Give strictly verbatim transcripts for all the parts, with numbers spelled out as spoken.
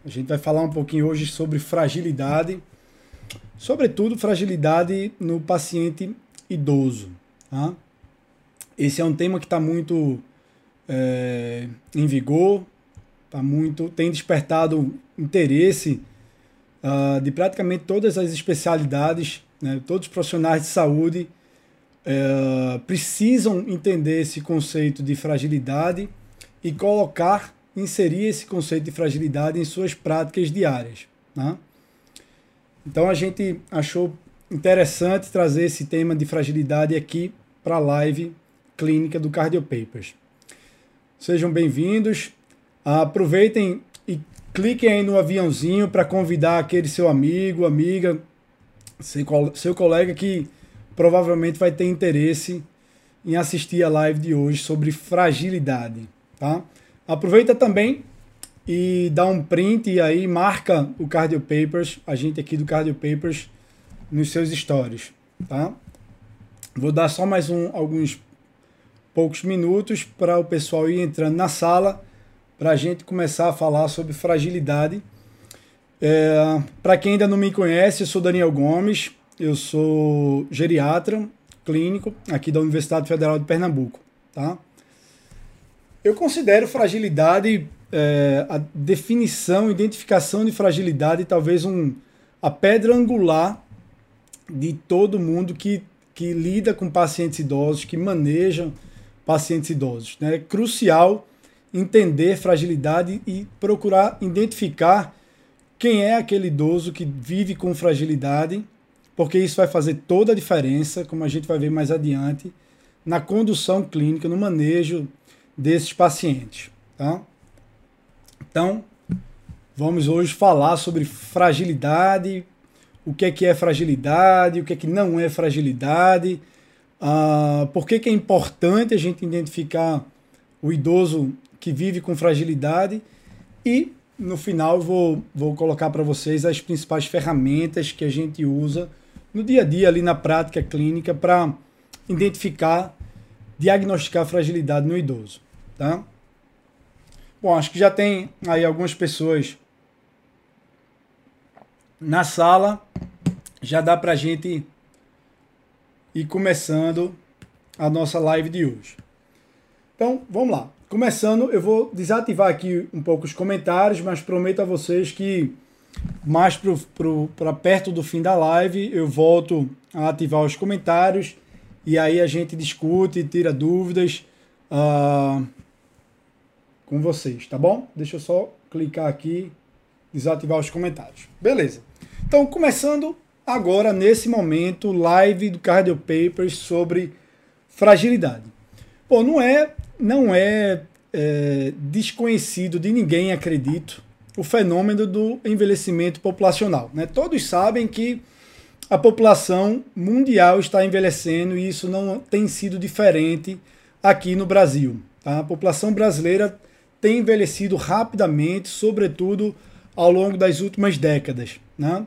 A gente vai falar um pouquinho hoje sobre fragilidade, sobretudo fragilidade no paciente idoso. Tá? Esse é um tema que está muito é, em vigor, tá muito, tem despertado interesse uh, de praticamente todas as especialidades, né? Todos os profissionais de saúde uh, precisam entender esse conceito de fragilidade e colocar, inserir esse conceito de fragilidade em suas práticas diárias. Né? Então a gente achou interessante trazer esse tema de fragilidade aqui para a live clínica do Cardio Papers. Sejam bem-vindos. Aproveitem e cliquem aí no aviãozinho para convidar aquele seu amigo, amiga, seu colega que provavelmente vai ter interesse em assistir a live de hoje sobre fragilidade. Tá? Aproveita também e dá um print e aí marca o Cardio Papers, a gente aqui do Cardio Papers, nos seus stories. Tá? Vou dar só mais um, alguns poucos minutos para o pessoal ir entrando na sala para a gente começar a falar sobre fragilidade. É, para quem ainda não me conhece, eu sou Daniel Gomes, eu sou geriatra clínico aqui da Universidade Federal de Pernambuco. Tá? Eu considero fragilidade, é, a definição, identificação de fragilidade, talvez um, a pedra angular de todo mundo que, que lida com pacientes idosos, que maneja pacientes idosos. Né? É crucial entender fragilidade e procurar identificar quem é aquele idoso que vive com fragilidade, porque isso vai fazer toda a diferença, como a gente vai ver mais adiante, na condução clínica, no manejo desses pacientes. Tá? Então, vamos hoje falar sobre fragilidade, o que é que é fragilidade, o que é que não é fragilidade, uh, por que, que é importante a gente identificar o idoso que vive com fragilidade e, no final, vou, vou colocar para vocês as principais ferramentas que a gente usa no dia a dia, ali na prática clínica, para identificar, diagnosticar fragilidade no idoso. Tá? Bom, acho que já tem aí algumas pessoas na sala, já dá para a gente ir começando a nossa live de hoje. Então, vamos lá. Começando, eu vou desativar aqui um pouco os comentários, mas prometo a vocês que mais para perto do fim da live eu volto a ativar os comentários e aí a gente discute, tira dúvidas uh, com vocês, tá bom? Deixa eu só clicar aqui, desativar os comentários. Beleza. Então, começando agora, nesse momento, live do Cardio Papers sobre fragilidade. Pô, não é... Não é, é desconhecido de ninguém, acredito, o fenômeno do envelhecimento populacional. Né? Todos sabem que a população mundial está envelhecendo e isso não tem sido diferente aqui no Brasil. Tá? A população brasileira tem envelhecido rapidamente, sobretudo ao longo das últimas décadas. Né?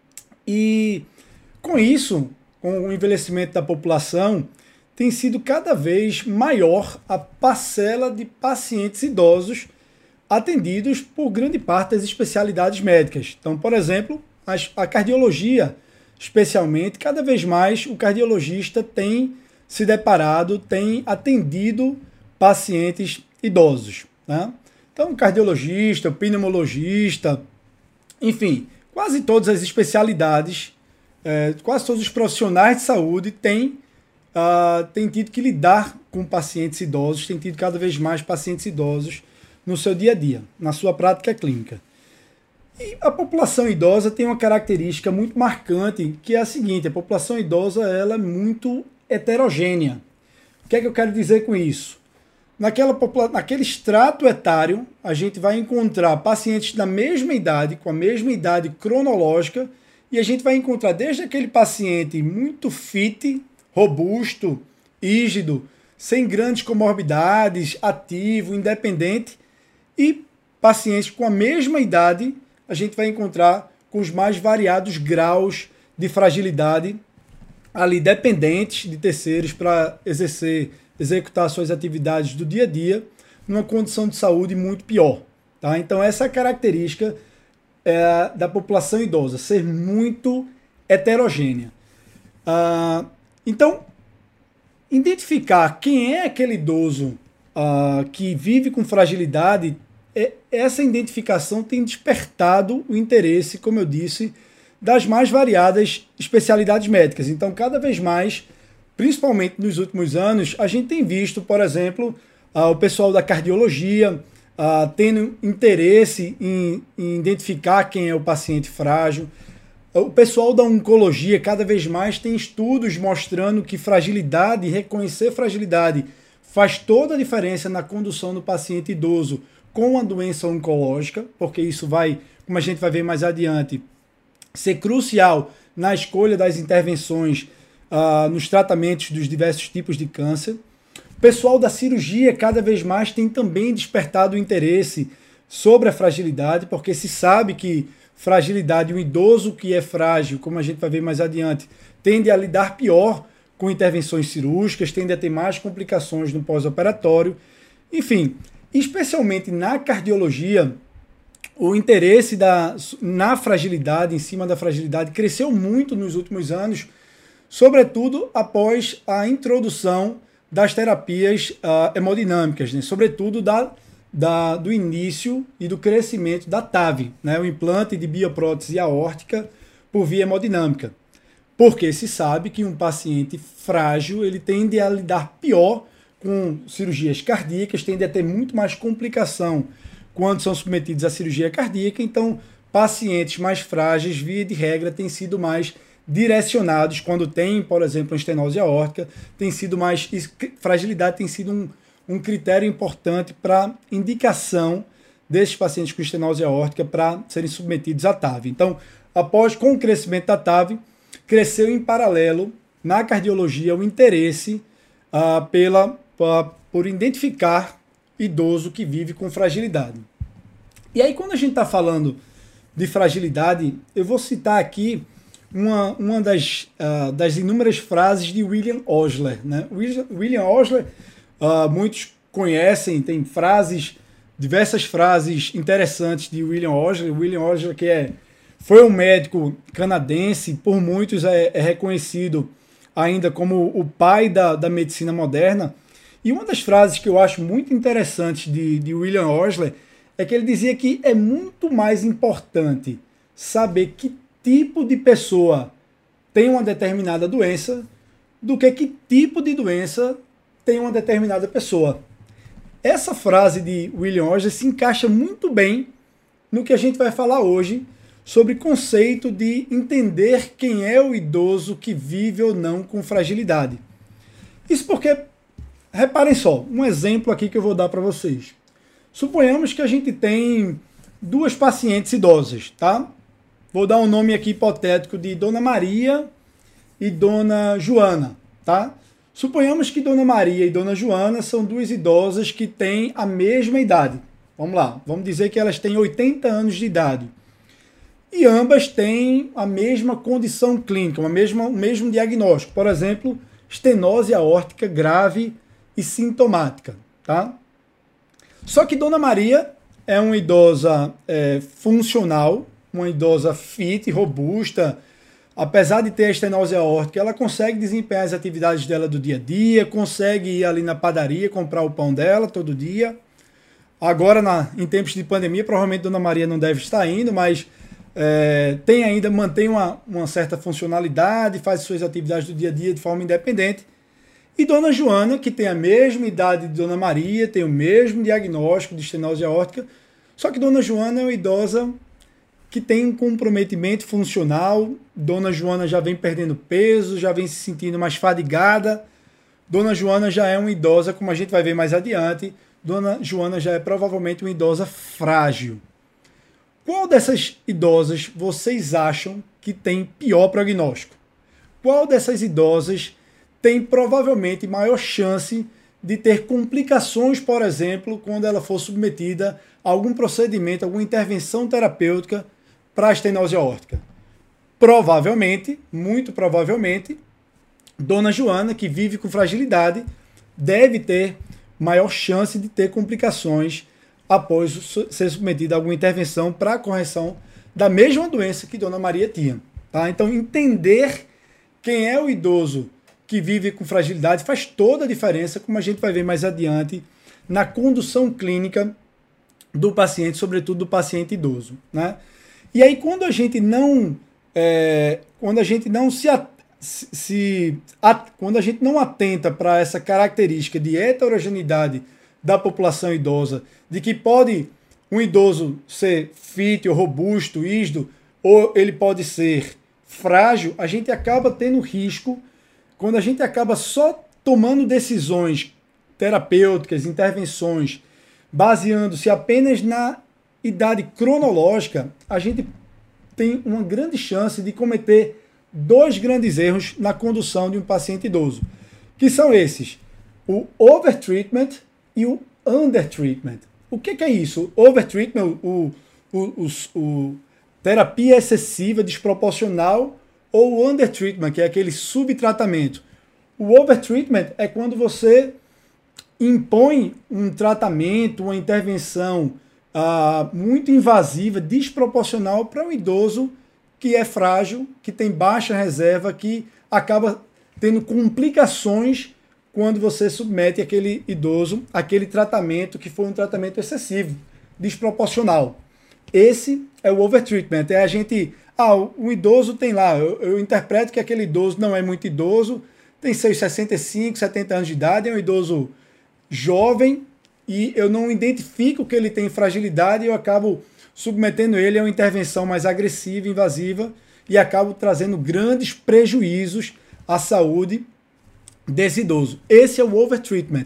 E com isso, com o envelhecimento da população, tem sido cada vez maior a parcela de pacientes idosos atendidos por grande parte das especialidades médicas. Então, por exemplo, a cardiologia, especialmente, cada vez mais o cardiologista tem se deparado, tem atendido pacientes idosos. Né? Então, o cardiologista, o pneumologista, enfim, quase todas as especialidades, é, quase todos os profissionais de saúde têm Uh, tem tido que lidar com pacientes idosos, tem tido cada vez mais pacientes idosos no seu dia a dia, na sua prática clínica. E a população idosa tem uma característica muito marcante, que é a seguinte: a população idosa ela é muito heterogênea. O que é que eu quero dizer com isso? Naquela popula- naquele extrato etário, a gente vai encontrar pacientes da mesma idade, com a mesma idade cronológica, e a gente vai encontrar desde aquele paciente muito fit, robusto, rígido, sem grandes comorbidades, ativo, independente, e pacientes com a mesma idade, a gente vai encontrar com os mais variados graus de fragilidade, ali dependentes de terceiros para exercer, executar suas atividades do dia a dia, numa condição de saúde muito pior. Tá? Então essa é a característica é, da população idosa ser muito heterogênea. Ah, então, identificar quem é aquele idoso ah, que vive com fragilidade, é, essa identificação tem despertado o interesse, como eu disse, das mais variadas especialidades médicas. Então, cada vez mais, principalmente nos últimos anos, a gente tem visto, por exemplo, ah, o pessoal da cardiologia ah, tendo interesse em, em identificar quem é o paciente frágil. O pessoal da oncologia cada vez mais tem estudos mostrando que fragilidade, reconhecer fragilidade, faz toda a diferença na condução do paciente idoso com a doença oncológica, porque isso vai, como a gente vai ver mais adiante, ser crucial na escolha das intervenções uh, nos tratamentos dos diversos tipos de câncer. O pessoal da cirurgia cada vez mais tem também despertado o interesse sobre a fragilidade, porque se sabe que fragilidade, um idoso que é frágil, como a gente vai ver mais adiante, tende a lidar pior com intervenções cirúrgicas, tende a ter mais complicações no pós-operatório. Enfim, especialmente na cardiologia, o interesse da, na fragilidade, em cima da fragilidade, cresceu muito nos últimos anos, sobretudo após a introdução das terapias uh, hemodinâmicas, né? Sobretudo da, da, do início e do crescimento da T A V, né? O implante de bioprótese aórtica por via hemodinâmica. Porque se sabe que um paciente frágil ele tende a lidar pior com cirurgias cardíacas, tende a ter muito mais complicação quando são submetidos à cirurgia cardíaca. Então, pacientes mais frágeis, via de regra, têm sido mais direcionados quando tem, por exemplo, uma estenose aórtica, tem sido mais fragilidade tem sido um, um critério importante para indicação desses pacientes com estenose aórtica para serem submetidos à T A V. Então, após com o crescimento da T A V, cresceu em paralelo na cardiologia o interesse uh, pela uh, por identificar idoso que vive com fragilidade. E aí, quando a gente está falando de fragilidade, eu vou citar aqui uma, uma das, uh, das inúmeras frases de William Osler, né? William Osler, uh, muitos conhecem, tem frases, diversas frases interessantes de William Osler. William Osler, que é, foi um médico canadense, por muitos é, é reconhecido ainda como o pai da, da medicina moderna. E uma das frases que eu acho muito interessantes de, de William Osler é que ele dizia que é muito mais importante saber que tipo de pessoa tem uma determinada doença do que que tipo de doença tem uma determinada pessoa. Essa frase de William Osler se encaixa muito bem no que a gente vai falar hoje sobre o conceito de entender quem é o idoso que vive ou não com fragilidade. Isso porque, reparem só, um exemplo aqui que eu vou dar para vocês. Suponhamos que a gente tem duas pacientes idosas, tá? Vou dar um nome aqui hipotético de Dona Maria e Dona Joana, tá? Suponhamos que Dona Maria e Dona Joana são duas idosas que têm a mesma idade. Vamos lá, vamos dizer que elas têm oitenta anos de idade. E ambas têm a mesma condição clínica, uma mesma, o mesmo diagnóstico. Por exemplo, estenose aórtica grave e sintomática, tá? Só que Dona Maria é uma idosa é, funcional, uma idosa fit, robusta. Apesar de ter a estenose aórtica, ela consegue desempenhar as atividades dela do dia a dia, consegue ir ali na padaria, comprar o pão dela todo dia. Agora, na, em tempos de pandemia, provavelmente Dona Maria não deve estar indo, mas é, tem ainda, mantém uma, uma certa funcionalidade, faz suas atividades do dia a dia de forma independente. E Dona Joana, que tem a mesma idade de Dona Maria, tem o mesmo diagnóstico de estenose aórtica, só que Dona Joana é uma idosa que tem um comprometimento funcional. Dona Joana já vem perdendo peso, já vem se sentindo mais fadigada. Dona Joana já é uma idosa, como a gente vai ver mais adiante, Dona Joana já é provavelmente uma idosa frágil. Qual dessas idosas vocês acham que tem pior prognóstico? Qual dessas idosas tem provavelmente maior chance de ter complicações, por exemplo, quando ela for submetida a algum procedimento, alguma intervenção terapêutica para a estenose aórtica? Provavelmente, muito provavelmente, Dona Joana, que vive com fragilidade, deve ter maior chance de ter complicações após ser submetida a alguma intervenção para a correção da mesma doença que Dona Maria tinha. Tá? Então, entender quem é o idoso que vive com fragilidade faz toda a diferença, como a gente vai ver mais adiante, na condução clínica do paciente, sobretudo do paciente idoso. Né? E aí, quando a gente não, é, quando a gente não se, se, se a, quando a gente não atenta para essa característica de heterogeneidade da população idosa, de que pode um idoso ser fit, robusto, isdo, ou ele pode ser frágil, a gente acaba tendo risco, quando a gente acaba só tomando decisões terapêuticas, intervenções, baseando-se apenas na idade cronológica, a gente tem uma grande chance de cometer dois grandes erros na condução de um paciente idoso, que são esses: o overtreatment e o undertreatment. O que, que é isso? O overtreatment, o, o, o, o terapia excessiva, desproporcional, ou o undertreatment, que é aquele subtratamento. O overtreatment é quando você impõe um tratamento, uma intervenção uh, muito invasiva, desproporcional para um idoso que é frágil, que tem baixa reserva, que acaba tendo complicações quando você submete aquele idoso àquele tratamento que foi um tratamento excessivo, desproporcional. Esse é o overtreatment. É a gente... Ah, o idoso tem lá... Eu, eu interpreto que aquele idoso não é muito idoso, tem seus sessenta e cinco, setenta anos de idade, é um idoso jovem e eu não identifico que ele tem fragilidade e eu acabo submetendo ele a uma intervenção mais agressiva, invasiva e acabo trazendo grandes prejuízos à saúde desse idoso. Esse é o overtreatment.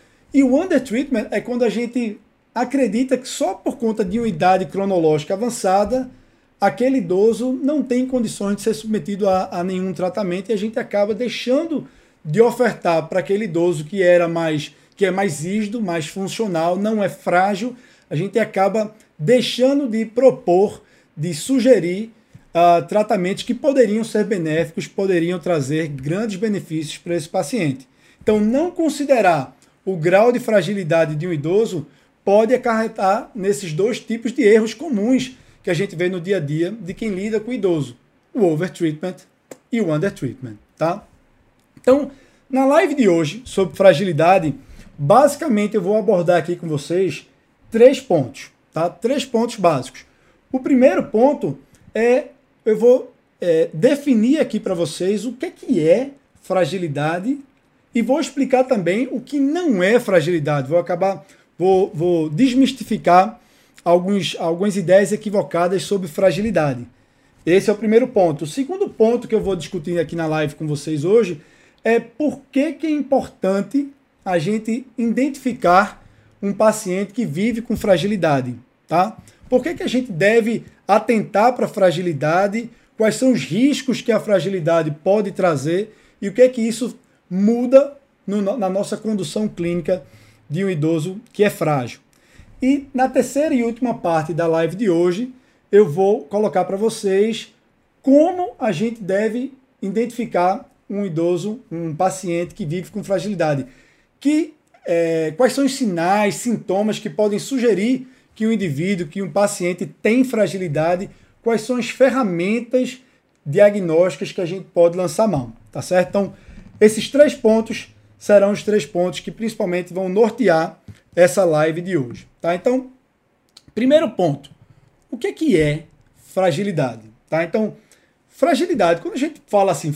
E o undertreatment é quando a gente acredita que só por conta de uma idade cronológica avançada, aquele idoso não tem condições de ser submetido a, a nenhum tratamento e a gente acaba deixando de ofertar para aquele idoso que era mais, que é mais isdo, mais funcional, não é frágil, a gente acaba deixando de propor, de sugerir uh, tratamentos que poderiam ser benéficos, poderiam trazer grandes benefícios para esse paciente. Então, não considerar o grau de fragilidade de um idoso pode acarretar nesses dois tipos de erros comuns que a gente vê no dia a dia de quem lida com o idoso, o overtreatment e o undertreatment, tá? Então, na live de hoje sobre fragilidade, basicamente eu vou abordar aqui com vocês três pontos, tá? Três pontos básicos. O primeiro ponto é, eu vou é, definir aqui para vocês o que é, que é fragilidade e vou explicar também o que não é fragilidade. Vou acabar, vou, vou desmistificar alguns, algumas ideias equivocadas sobre fragilidade. Esse é o primeiro ponto. O segundo ponto que eu vou discutir aqui na live com vocês hoje é por que, que é importante a gente identificar um paciente que vive com fragilidade, tá? Por que, que a gente deve atentar para a fragilidade, quais são os riscos que a fragilidade pode trazer e o que é que isso muda no, na nossa condução clínica de um idoso que é frágil. E na terceira e última parte da live de hoje, eu vou colocar para vocês como a gente deve identificar um idoso, um paciente que vive com fragilidade. Que, é, quais são os sinais, sintomas que podem sugerir que um indivíduo, que um paciente tem fragilidade, quais são as ferramentas diagnósticas que a gente pode lançar mão, tá certo? Então, esses três pontos serão os três pontos que principalmente vão nortear essa live de hoje, tá? Então, primeiro ponto, o que é que é fragilidade, tá? Então, fragilidade, quando a gente fala assim,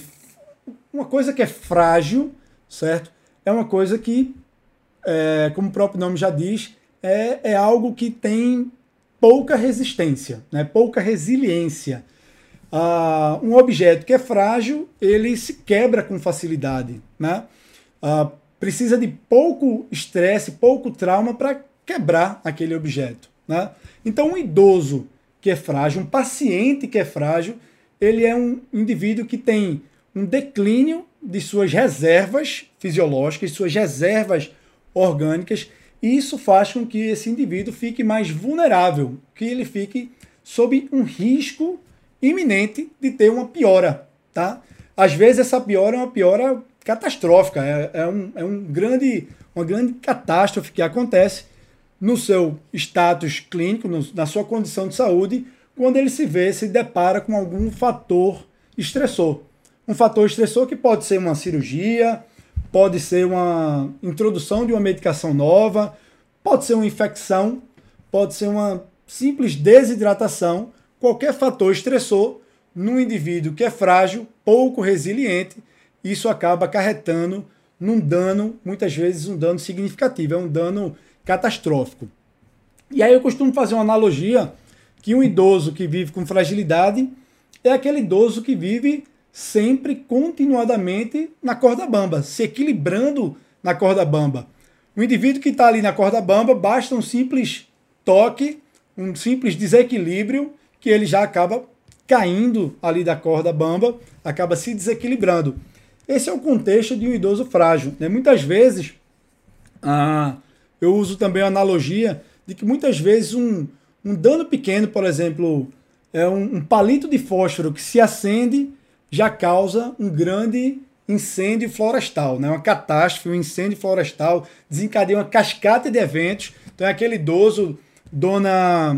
uma coisa que é frágil, certo? É uma coisa que, é, como o próprio nome já diz, é, é algo que tem pouca resistência, né? Pouca resiliência. Ah, um objeto que é frágil, ele se quebra com facilidade, né? Ah, precisa de pouco estresse, pouco trauma para quebrar aquele objeto, né? Então, um idoso que é frágil, um paciente que é frágil, ele é um indivíduo que tem um declínio de suas reservas fisiológicas, suas reservas orgânicas, e isso faz com que esse indivíduo fique mais vulnerável, que ele fique sob um risco iminente de ter uma piora, tá? Às vezes essa piora é uma piora catastrófica, é, é, um, é um grande, uma grande catástrofe que acontece no seu status clínico, no, na sua condição de saúde, quando ele se vê, se depara com algum fator estressor. Um fator estressor que pode ser uma cirurgia, pode ser uma introdução de uma medicação nova, pode ser uma infecção, pode ser uma simples desidratação, qualquer fator estressor num indivíduo que é frágil, pouco resiliente, isso acaba acarretando num dano, muitas vezes um dano significativo, é um dano catastrófico. E aí eu costumo fazer uma analogia que um idoso que vive com fragilidade é aquele idoso que vive sempre, continuadamente, na corda bamba, se equilibrando na corda bamba. O indivíduo que está ali na corda bamba, basta um simples toque, um simples desequilíbrio, que ele já acaba caindo ali da corda bamba, acaba se desequilibrando. Esse é o contexto de um idoso frágil, né? Muitas vezes, ah, eu uso também a analogia de que muitas vezes um, um dano pequeno, por exemplo, é um, um palito de fósforo que se acende, já causa um grande incêndio florestal, né? Uma catástrofe, um incêndio florestal, desencadeia uma cascata de eventos. Então é aquele idoso, dona,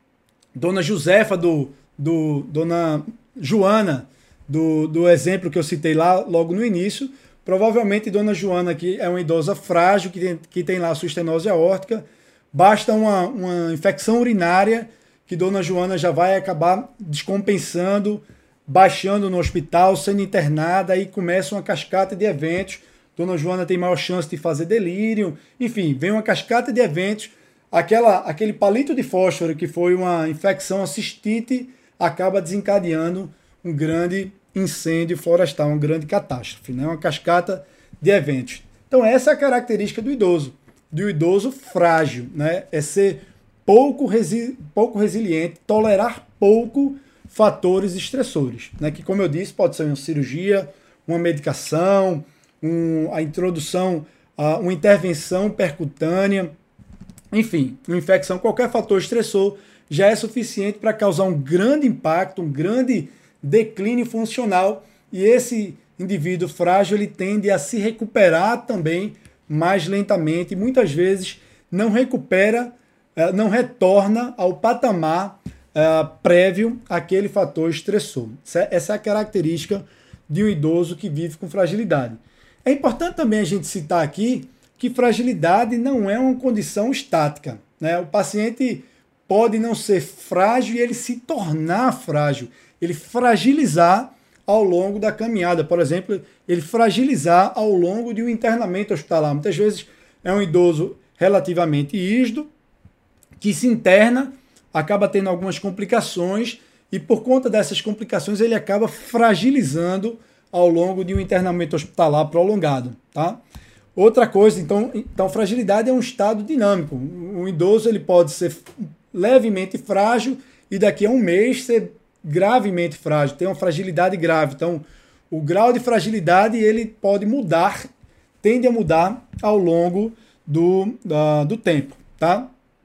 dona Josefa, do, do, dona Joana, do, do exemplo que eu citei lá logo no início. Provavelmente dona Joana, que é uma idosa frágil, que tem, que tem lá sua estenose aórtica, basta uma, uma infecção urinária que dona Joana já vai acabar descompensando, baixando no hospital, sendo internada, aí começa uma cascata de eventos. Dona Joana tem maior chance de fazer delírio, enfim, vem uma cascata de eventos. Aquela, aquele palito de fósforo que foi uma infecção, a cistite, acaba desencadeando um grande incêndio florestal, uma grande catástrofe, né? Uma cascata de eventos. Então essa é a característica do idoso, do idoso frágil, né? É ser pouco, resi pouco resiliente, tolerar pouco fatores estressores, né? Que, como eu disse, pode ser uma cirurgia, uma medicação, um, a introdução, uh, uma intervenção percutânea, enfim, uma infecção, qualquer fator estressor já é suficiente para causar um grande impacto, um grande declínio funcional, e esse indivíduo frágil ele tende a se recuperar também mais lentamente, e muitas vezes não recupera, uh, não retorna ao patamar Uh, prévio àquele fator estressor. Essa é a característica de um idoso que vive com fragilidade. É importante também a gente citar aqui que fragilidade não é uma condição estática, né? O paciente pode não ser frágil e ele se tornar frágil, ele fragilizar ao longo da caminhada. Por exemplo, ele fragilizar ao longo de um internamento hospitalar. Muitas vezes é um idoso relativamente rígido que se interna, acaba tendo algumas complicações e por conta dessas complicações ele acaba fragilizando ao longo de um internamento hospitalar prolongado, tá? Outra coisa, então, então fragilidade é um estado dinâmico. Um idoso ele pode ser levemente frágil e daqui a um mês ser gravemente frágil, ter uma fragilidade grave. Então, o grau de fragilidade ele pode mudar, tende a mudar ao longo do, da, do tempo, tá?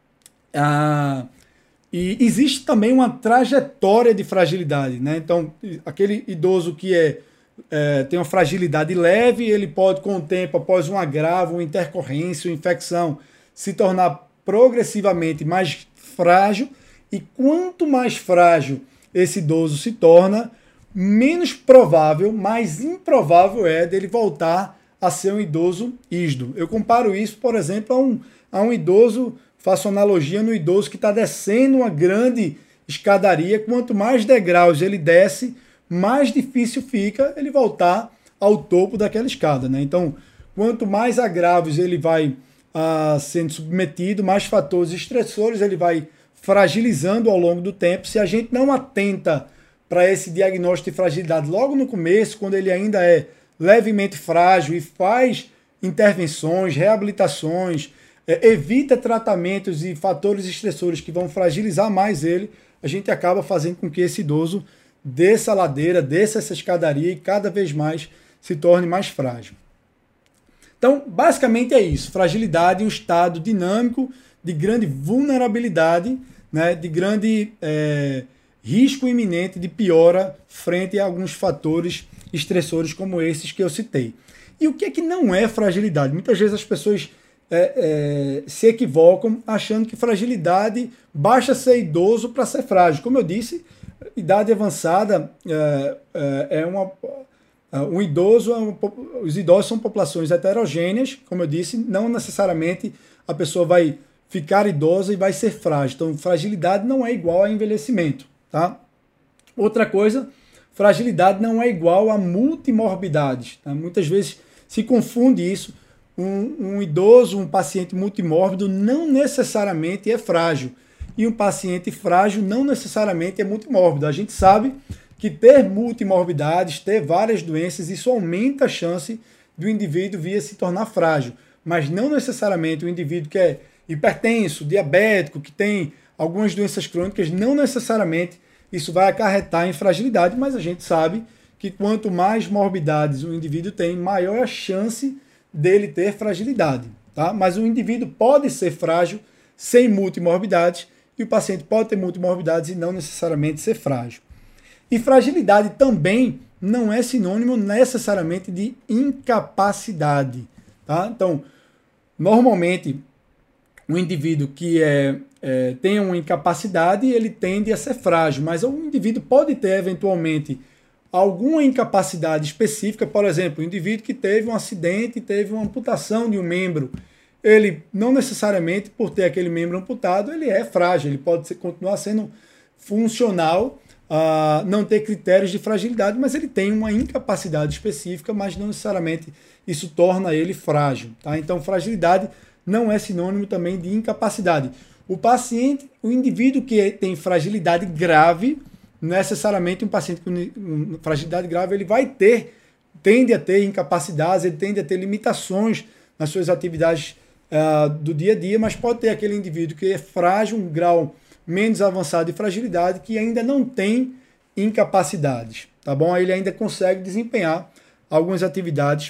Ah, E existe também uma trajetória de fragilidade, né? Então, aquele idoso que é, é, tem uma fragilidade leve, ele pode, com o tempo, após um agravo, uma intercorrência, uma infecção, se tornar progressivamente mais frágil. E quanto mais frágil esse idoso se torna, menos provável, mais improvável é dele voltar a ser um idoso rígido. Eu comparo isso, por exemplo, a um, a um idoso... Faço analogia no idoso que está descendo uma grande escadaria. Quanto mais degraus ele desce, mais difícil fica ele voltar ao topo daquela escada, né? Então, quanto mais agravos ele vai ah, sendo submetido, mais fatores estressores ele vai fragilizando ao longo do tempo. Se a gente não atenta para esse diagnóstico de fragilidade logo no começo, quando ele ainda é levemente frágil e faz intervenções, reabilitações, evita tratamentos e fatores estressores que vão fragilizar mais ele, a gente acaba fazendo com que esse idoso desça a ladeira, desça essa escadaria e cada vez mais se torne mais frágil. Então, basicamente é isso. Fragilidade é um estado dinâmico de grande vulnerabilidade, né, de grande é, risco iminente de piora frente a alguns fatores estressores como esses que eu citei. E o que é que não é fragilidade? Muitas vezes as pessoas é, é, se equivocam achando que fragilidade basta ser idoso para ser frágil. Como eu disse, idade avançada é, é, é uma... Um idoso, é uma, os idosos são populações heterogêneas, como eu disse, não necessariamente a pessoa vai ficar idosa e vai ser frágil. Então, fragilidade não é igual a envelhecimento, tá? Outra coisa, fragilidade não é igual a multimorbidades. Tá? Muitas vezes se confunde isso. Um, um idoso, um paciente multimórbido não necessariamente é frágil. E um paciente frágil não necessariamente é multimórbido. A gente sabe que ter multimorbidades, ter várias doenças, isso aumenta a chance do indivíduo vir a se tornar frágil. Mas não necessariamente o indivíduo que é hipertenso, diabético, que tem algumas doenças crônicas, não necessariamente isso vai acarretar em fragilidade, mas a gente sabe que quanto mais morbidades o indivíduo tem, maior é a chance dele ter fragilidade. Tá? Mas o indivíduo pode ser frágil sem multimorbidades e o paciente pode ter multimorbidades e não necessariamente ser frágil. E fragilidade também não é sinônimo necessariamente de incapacidade. Tá? Então, normalmente, um indivíduo que é, é, tem uma incapacidade, ele tende a ser frágil, mas o indivíduo pode ter, eventualmente, alguma incapacidade específica. Por exemplo, um indivíduo que teve um acidente, teve uma amputação de um membro, ele não necessariamente, por ter aquele membro amputado, ele é frágil, ele pode ser, continuar sendo funcional, Uh, não ter critérios de fragilidade, mas ele tem uma incapacidade específica, mas não necessariamente isso torna ele frágil. Tá? Então, fragilidade não é sinônimo também de incapacidade. O paciente, o indivíduo que tem fragilidade grave, necessariamente um paciente com fragilidade grave, ele vai ter, tende a ter incapacidades, ele tende a ter limitações nas suas atividades uh, do dia a dia, mas pode ter aquele indivíduo que é frágil, um grau menos avançado de fragilidade, que ainda não tem incapacidades, tá bom? Aí ele ainda consegue desempenhar algumas atividades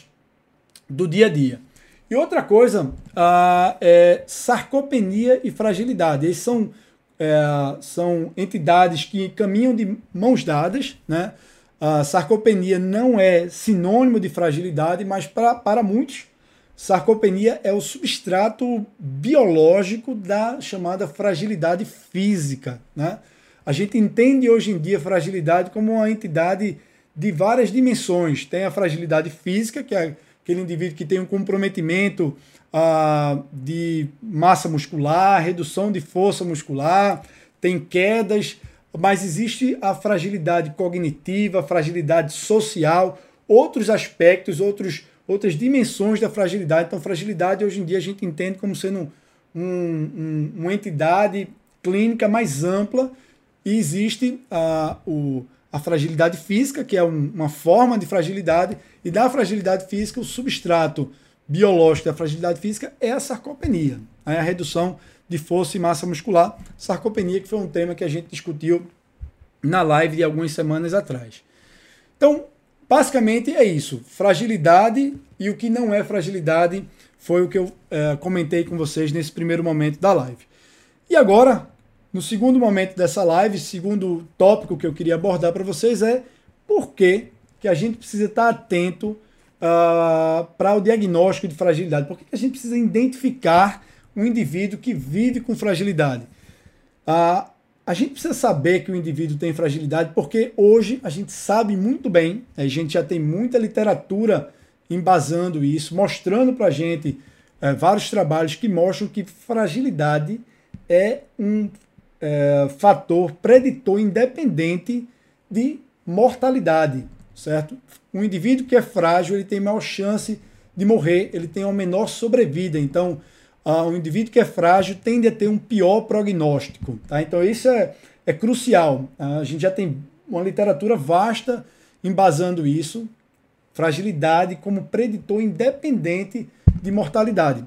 do dia a dia. E outra coisa ah, é sarcopenia e fragilidade. Esses são, é, são entidades que caminham de mãos dadas, né? A sarcopenia não é sinônimo de fragilidade, mas pra, para muitos, sarcopenia é o substrato biológico da chamada fragilidade física. Né? A gente entende hoje em dia fragilidade como uma entidade de várias dimensões. Tem a fragilidade física, que é aquele indivíduo que tem um comprometimento ah, de massa muscular, redução de força muscular, tem quedas, mas existe a fragilidade cognitiva, a fragilidade social, outros aspectos, outros outras dimensões da fragilidade. Então, fragilidade hoje em dia a gente entende como sendo um, um, uma entidade clínica mais ampla, e existe a, o, a fragilidade física, que é um, uma forma de fragilidade, e da fragilidade física, o substrato biológico da fragilidade física é a sarcopenia, é a redução de força e massa muscular. Sarcopenia, que foi um tema que a gente discutiu na live de algumas semanas atrás. Então, basicamente é isso, fragilidade, e o que não é fragilidade foi o que eu é, comentei com vocês nesse primeiro momento da live. E agora, no segundo momento dessa live, segundo tópico que eu queria abordar para vocês é por que, que a gente precisa estar atento uh, para o diagnóstico de fragilidade. Por que, que a gente precisa identificar um indivíduo que vive com fragilidade? Uh, A gente precisa saber que o indivíduo tem fragilidade porque hoje a gente sabe muito bem, a gente já tem muita literatura embasando isso, mostrando para a gente é, vários trabalhos que mostram que fragilidade é um é, fator preditor independente de mortalidade, certo? Um indivíduo que é frágil, ele tem maior chance de morrer, ele tem uma menor sobrevida, então Uh, um indivíduo que é frágil tende a ter um pior prognóstico. Tá? Então isso é, é crucial. Uh, a gente já tem uma literatura vasta embasando isso. Fragilidade como preditor independente de mortalidade.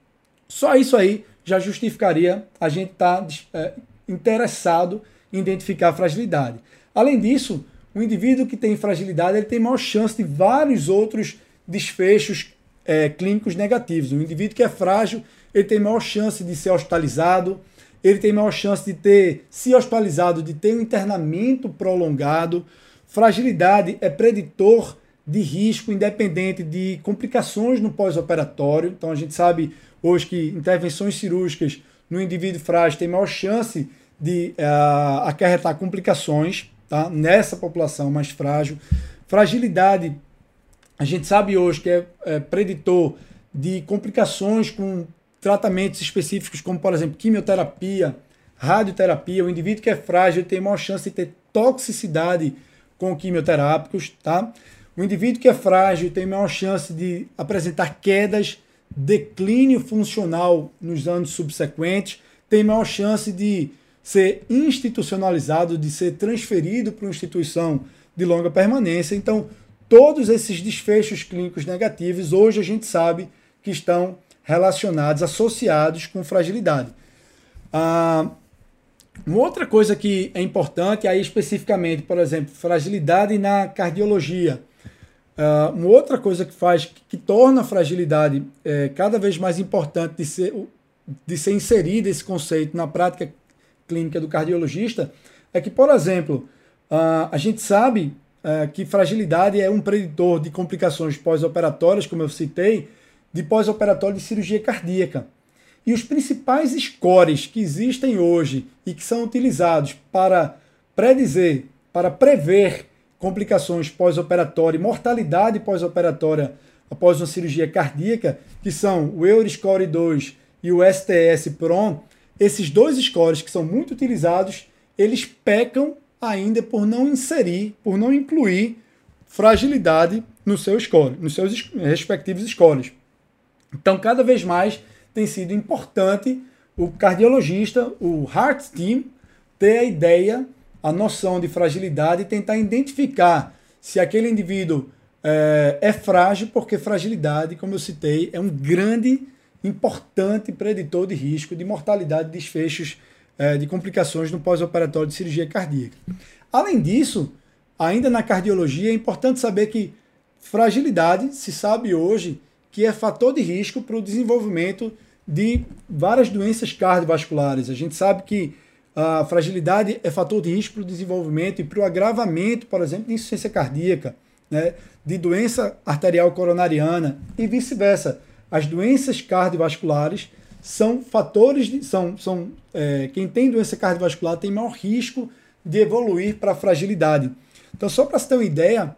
Só isso aí já justificaria a gente estar tá, é, interessado em identificar a fragilidade. Além disso, o indivíduo que tem fragilidade ele tem maior chance de vários outros desfechos é, clínicos negativos. O indivíduo que é frágil ele tem maior chance de ser hospitalizado, ele tem maior chance de ter, se hospitalizado, de ter um internamento prolongado. Fragilidade é preditor de risco independente de complicações no pós-operatório. Então a gente sabe hoje que intervenções cirúrgicas no indivíduo frágil têm maior chance de uh, acarretar complicações, tá? Nessa população mais frágil. Fragilidade, a gente sabe hoje que é, é preditor de complicações com tratamentos específicos, como, por exemplo, quimioterapia, radioterapia. O indivíduo que é frágil tem maior chance de ter toxicidade com quimioterápicos, tá? O indivíduo que é frágil tem maior chance de apresentar quedas, declínio funcional nos anos subsequentes, tem maior chance de ser institucionalizado, de ser transferido para uma instituição de longa permanência. Então, todos esses desfechos clínicos negativos, hoje a gente sabe que estão relacionados, associados com fragilidade. Ah, uma outra coisa que é importante, aí especificamente, por exemplo, fragilidade na cardiologia. Uh, uma outra coisa que faz, que, que torna a fragilidade é, cada vez mais importante de ser, de ser inserida esse conceito na prática clínica do cardiologista, é que, por exemplo, uh, a gente sabe uh, que fragilidade é um preditor de complicações pós-operatórias, como eu citei, de pós-operatório de cirurgia cardíaca. E os principais scores que existem hoje e que são utilizados para predizer, para prever complicações pós-operatórias, mortalidade pós-operatória após uma cirurgia cardíaca, que são o EURScore dois e o S T S-P R O M, esses dois scores que são muito utilizados, eles pecam ainda por não inserir, por não incluir fragilidade no seu score, nos seus respectivos scores. Então, cada vez mais tem sido importante o cardiologista, o Heart Team, ter a ideia, a noção de fragilidade e tentar identificar se aquele indivíduo é, é frágil, porque fragilidade, como eu citei, é um grande, importante preditor de risco de mortalidade, de desfechos, é, de complicações no pós-operatório de cirurgia cardíaca. Além disso, ainda na cardiologia, é importante saber que fragilidade, se sabe hoje, que é fator de risco para o desenvolvimento de várias doenças cardiovasculares. A gente sabe que a fragilidade é fator de risco para o desenvolvimento e para o agravamento, por exemplo, de insuficiência cardíaca, né, de doença arterial coronariana e vice-versa. As doenças cardiovasculares são fatores, de, são, são é, quem tem doença cardiovascular tem maior risco de evoluir para a fragilidade. Então, só para você ter uma ideia,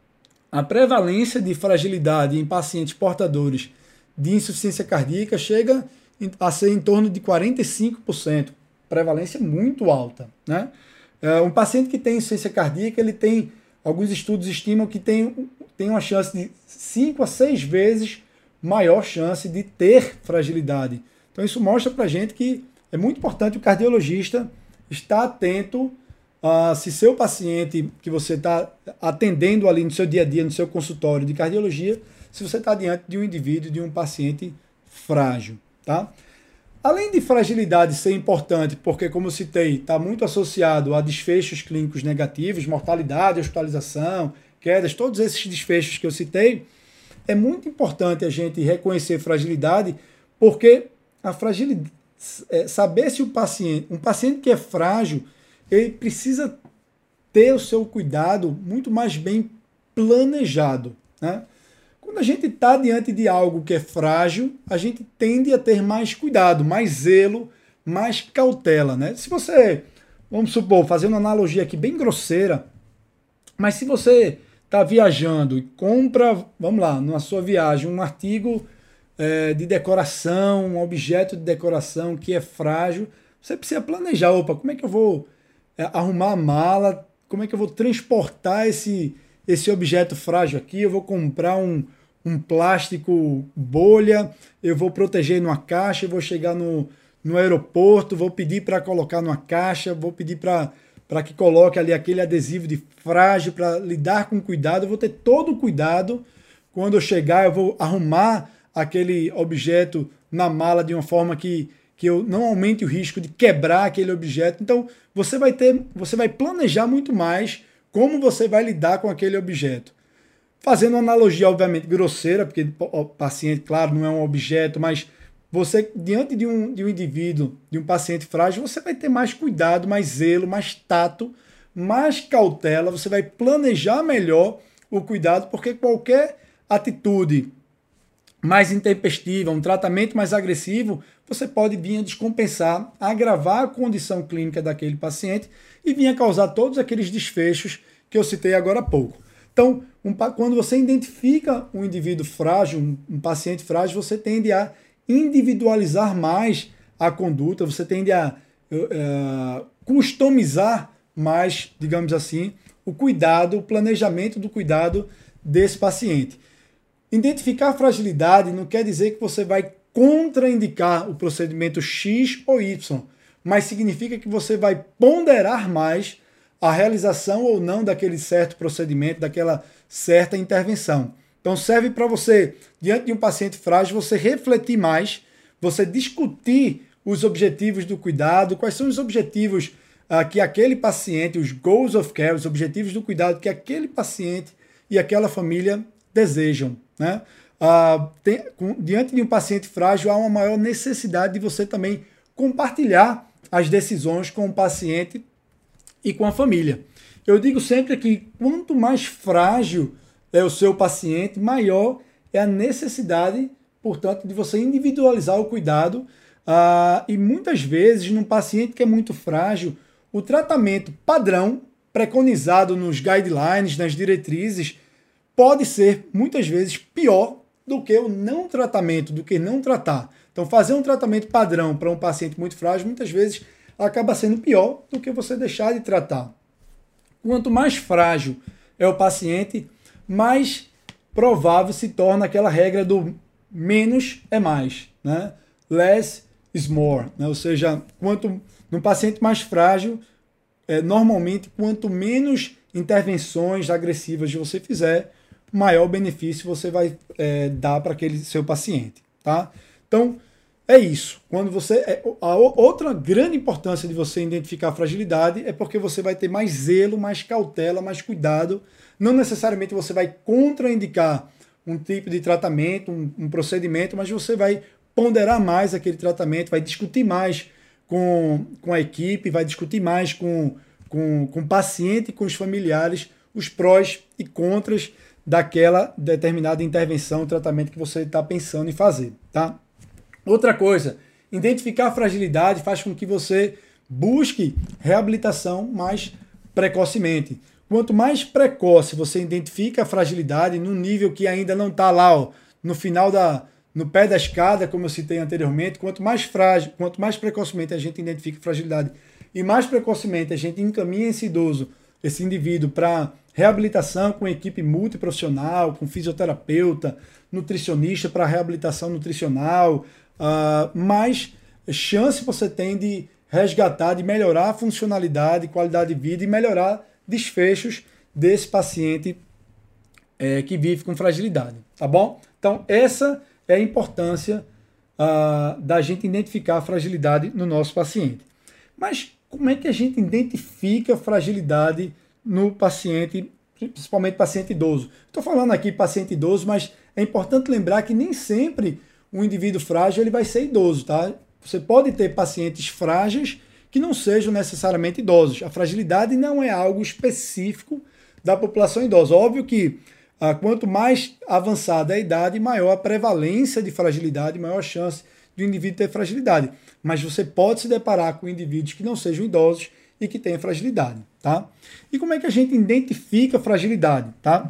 a prevalência de fragilidade em pacientes portadores de insuficiência cardíaca chega a ser em torno de quarenta e cinco por cento. Prevalência muito alta, né? Um paciente que tem insuficiência cardíaca, ele tem, alguns estudos estimam que tem, tem uma chance de cinco a seis vezes maior chance de ter fragilidade. Então isso mostra pra gente que é muito importante o cardiologista estar atento a se seu paciente que você está atendendo ali no seu dia a dia, no seu consultório de cardiologia, se você está diante de um indivíduo, de um paciente frágil, tá? Além de fragilidade ser importante, porque, como eu citei, está muito associado a desfechos clínicos negativos, mortalidade, hospitalização, quedas, todos esses desfechos que eu citei, é muito importante a gente reconhecer fragilidade, porque a fragilidade, é, saber se o paciente, um paciente que é frágil, ele precisa ter o seu cuidado muito mais bem planejado, né? Quando a gente está diante de algo que é frágil, a gente tende a ter mais cuidado, mais zelo, mais cautela, né? Se você, vamos supor, fazendo uma analogia aqui bem grosseira, mas se você está viajando e compra, vamos lá, na sua viagem, um artigo é, de decoração, um objeto de decoração que é frágil, você precisa planejar, opa, como é que eu vou é, arrumar a mala, como é que eu vou transportar esse, esse objeto frágil aqui, eu vou comprar um um plástico bolha, eu vou proteger numa caixa, eu vou chegar no, no aeroporto, vou pedir para colocar numa caixa, vou pedir para que coloque ali aquele adesivo de frágil, para lidar com cuidado, eu vou ter todo o cuidado, quando eu chegar eu vou arrumar aquele objeto na mala de uma forma que, que eu não aumente o risco de quebrar aquele objeto. Então você vai ter, você vai planejar muito mais como você vai lidar com aquele objeto. Fazendo uma analogia, obviamente, grosseira, porque o paciente, claro, não é um objeto, mas você, diante de um, de um indivíduo, de um paciente frágil, você vai ter mais cuidado, mais zelo, mais tato, mais cautela, você vai planejar melhor o cuidado, porque qualquer atitude mais intempestiva, um tratamento mais agressivo, você pode vir a descompensar, agravar a condição clínica daquele paciente e vir a causar todos aqueles desfechos que eu citei agora há pouco. Então, um, quando você identifica um indivíduo frágil, um, um paciente frágil, você tende a individualizar mais a conduta, você tende a uh, customizar mais, digamos assim, o cuidado, o planejamento do cuidado desse paciente. Identificar fragilidade não quer dizer que você vai contraindicar o procedimento X ou Y, mas significa que você vai ponderar mais a realização ou não daquele certo procedimento, daquela certa intervenção. Então serve para você, diante de um paciente frágil, você refletir mais, você discutir os objetivos do cuidado, quais são os objetivos uh, que aquele paciente, os goals of care, os objetivos do cuidado que aquele paciente e aquela família desejam, né? Uh, tem, com, diante de um paciente frágil, há uma maior necessidade de você também compartilhar as decisões com o paciente e com a família. Eu digo sempre que quanto mais frágil é o seu paciente, maior é a necessidade, portanto, de você individualizar o cuidado. Uh, e muitas vezes, num paciente que é muito frágil, o tratamento padrão, preconizado nos guidelines, nas diretrizes, pode ser, muitas vezes, pior do que o não tratamento, do que não tratar. Então, fazer um tratamento padrão para um paciente muito frágil, muitas vezes, acaba sendo pior do que você deixar de tratar. Quanto mais frágil é o paciente, mais provável se torna aquela regra do menos é mais, né? Less is more, né? Ou seja, quanto no paciente mais frágil, é, normalmente, quanto menos intervenções agressivas você fizer, maior benefício você vai é, dar para aquele seu paciente, tá? Então, é isso. Quando você é, a outra grande importância de você identificar a fragilidade é porque você vai ter mais zelo, mais cautela, mais cuidado. Não necessariamente você vai contraindicar um tipo de tratamento, um, um procedimento, mas você vai ponderar mais aquele tratamento, vai discutir mais com, com a equipe, vai discutir mais com, com, com o paciente e com os familiares os prós e contras daquela determinada intervenção, tratamento que você está pensando em fazer, tá? Outra coisa, identificar a fragilidade faz com que você busque reabilitação mais precocemente. Quanto mais precoce você identifica a fragilidade no nível que ainda não está lá, ó, no final da, no pé da escada, como eu citei anteriormente, quanto mais frágil, quanto mais precocemente a gente identifica a fragilidade e mais precocemente a gente encaminha esse idoso, esse indivíduo para reabilitação com equipe multiprofissional, com fisioterapeuta, nutricionista para reabilitação nutricional, uh, mais chance você tem de resgatar, de melhorar a funcionalidade, qualidade de vida e melhorar desfechos desse paciente é, que vive com fragilidade, tá bom? Então, essa é a importância uh, da gente identificar a fragilidade no nosso paciente. Mas como é que a gente identifica a fragilidade no paciente, principalmente paciente idoso? Estou falando aqui paciente idoso, mas é importante lembrar que nem sempre um indivíduo frágil ele vai ser idoso, tá? Você pode ter pacientes frágeis que não sejam necessariamente idosos. A fragilidade não é algo específico da população idosa. Óbvio que ah, quanto mais avançada a idade, maior a prevalência de fragilidade, maior a chance de um indivíduo ter fragilidade. Mas você pode se deparar com indivíduos que não sejam idosos e que tenham fragilidade, tá? E como é que a gente identifica fragilidade, tá?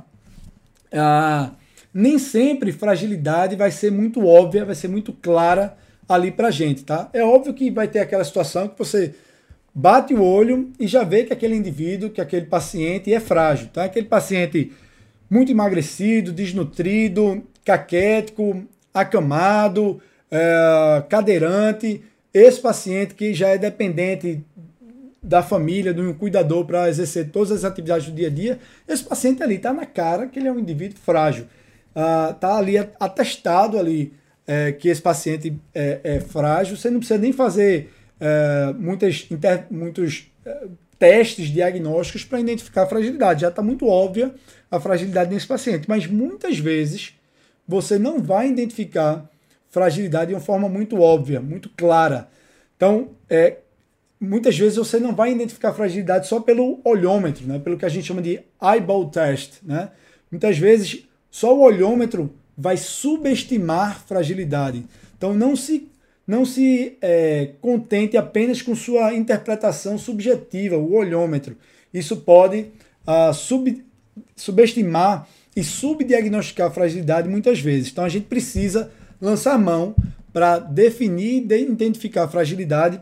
Ah, nem sempre fragilidade vai ser muito óbvia, vai ser muito clara ali pra gente, tá? É óbvio que vai ter aquela situação que você bate o olho e já vê que aquele indivíduo, que aquele paciente é frágil, tá? Aquele paciente muito emagrecido, desnutrido, caquético, acamado, é, cadeirante, esse paciente que já é dependente da família, de um cuidador para exercer todas as atividades do dia a dia, esse paciente ali está na cara que ele é um indivíduo frágil. Está uh, ali atestado ali é, que esse paciente é, é frágil. Você não precisa nem fazer é, muitas, inter, muitos é, testes diagnósticos para identificar a fragilidade. Já está muito óbvia a fragilidade desse paciente. Mas muitas vezes você não vai identificar fragilidade de uma forma muito óbvia, muito clara. Então, é, muitas vezes você não vai identificar fragilidade só pelo olhômetro, né? Pelo que a gente chama de eyeball test, né? Muitas vezes só o olhômetro vai subestimar fragilidade. Então não se, não se é, contente apenas com sua interpretação subjetiva, o olhômetro. Isso pode ah, sub, subestimar e subdiagnosticar a fragilidade muitas vezes. Então a gente precisa lançar mão para definir e identificar a fragilidade.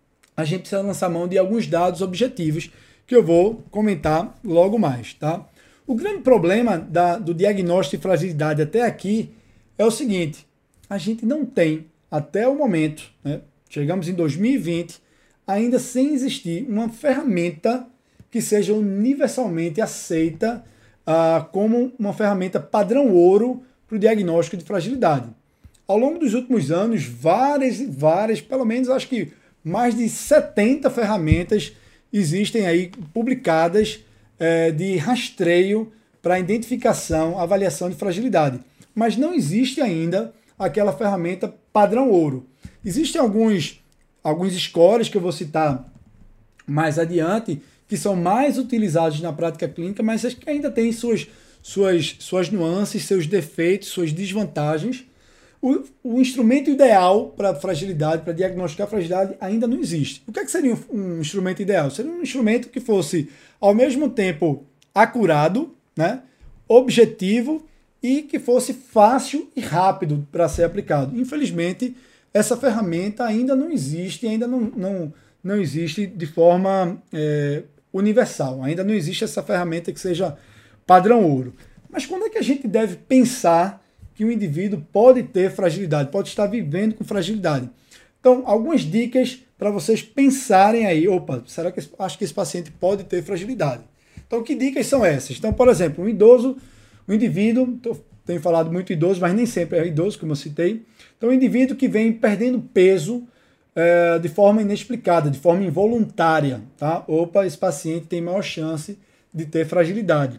A gente precisa lançar mão de alguns dados objetivos que eu vou comentar logo mais, tá? O grande problema da, do diagnóstico de fragilidade até aqui é o seguinte: a gente não tem, até o momento, né, chegamos em dois mil e vinte, ainda sem existir uma ferramenta que seja universalmente aceita ah, como uma ferramenta padrão ouro para o diagnóstico de fragilidade. Ao longo dos últimos anos, várias e várias, pelo menos acho que mais de setenta ferramentas existem aí publicadas eh, de rastreio para identificação, avaliação de fragilidade. Mas não existe ainda aquela ferramenta padrão ouro. Existem alguns, alguns scores que eu vou citar mais adiante, que são mais utilizados na prática clínica, mas que ainda têm suas, suas, suas nuances, seus defeitos, suas desvantagens. O, o instrumento ideal para fragilidade, para diagnosticar fragilidade, ainda não existe. O que, é que seria um, um instrumento ideal? Seria um instrumento que fosse, ao mesmo tempo, acurado, né, objetivo e que fosse fácil e rápido para ser aplicado. Infelizmente, essa ferramenta ainda não existe, ainda não, não, não existe de forma é, universal. Ainda não existe essa ferramenta que seja padrão ouro. Mas quando é que a gente deve pensar que o indivíduo pode ter fragilidade, pode estar vivendo com fragilidade? Então, algumas dicas para vocês pensarem aí. Opa, será que esse, acho que esse paciente pode ter fragilidade? Então, que dicas são essas? Então, por exemplo, um idoso, um indivíduo, tô, tenho falado muito idoso, mas nem sempre é idoso, como eu citei. Então, um indivíduo que vem perdendo peso é, de forma inexplicada, de forma involuntária, tá? Opa, esse paciente tem maior chance de ter fragilidade.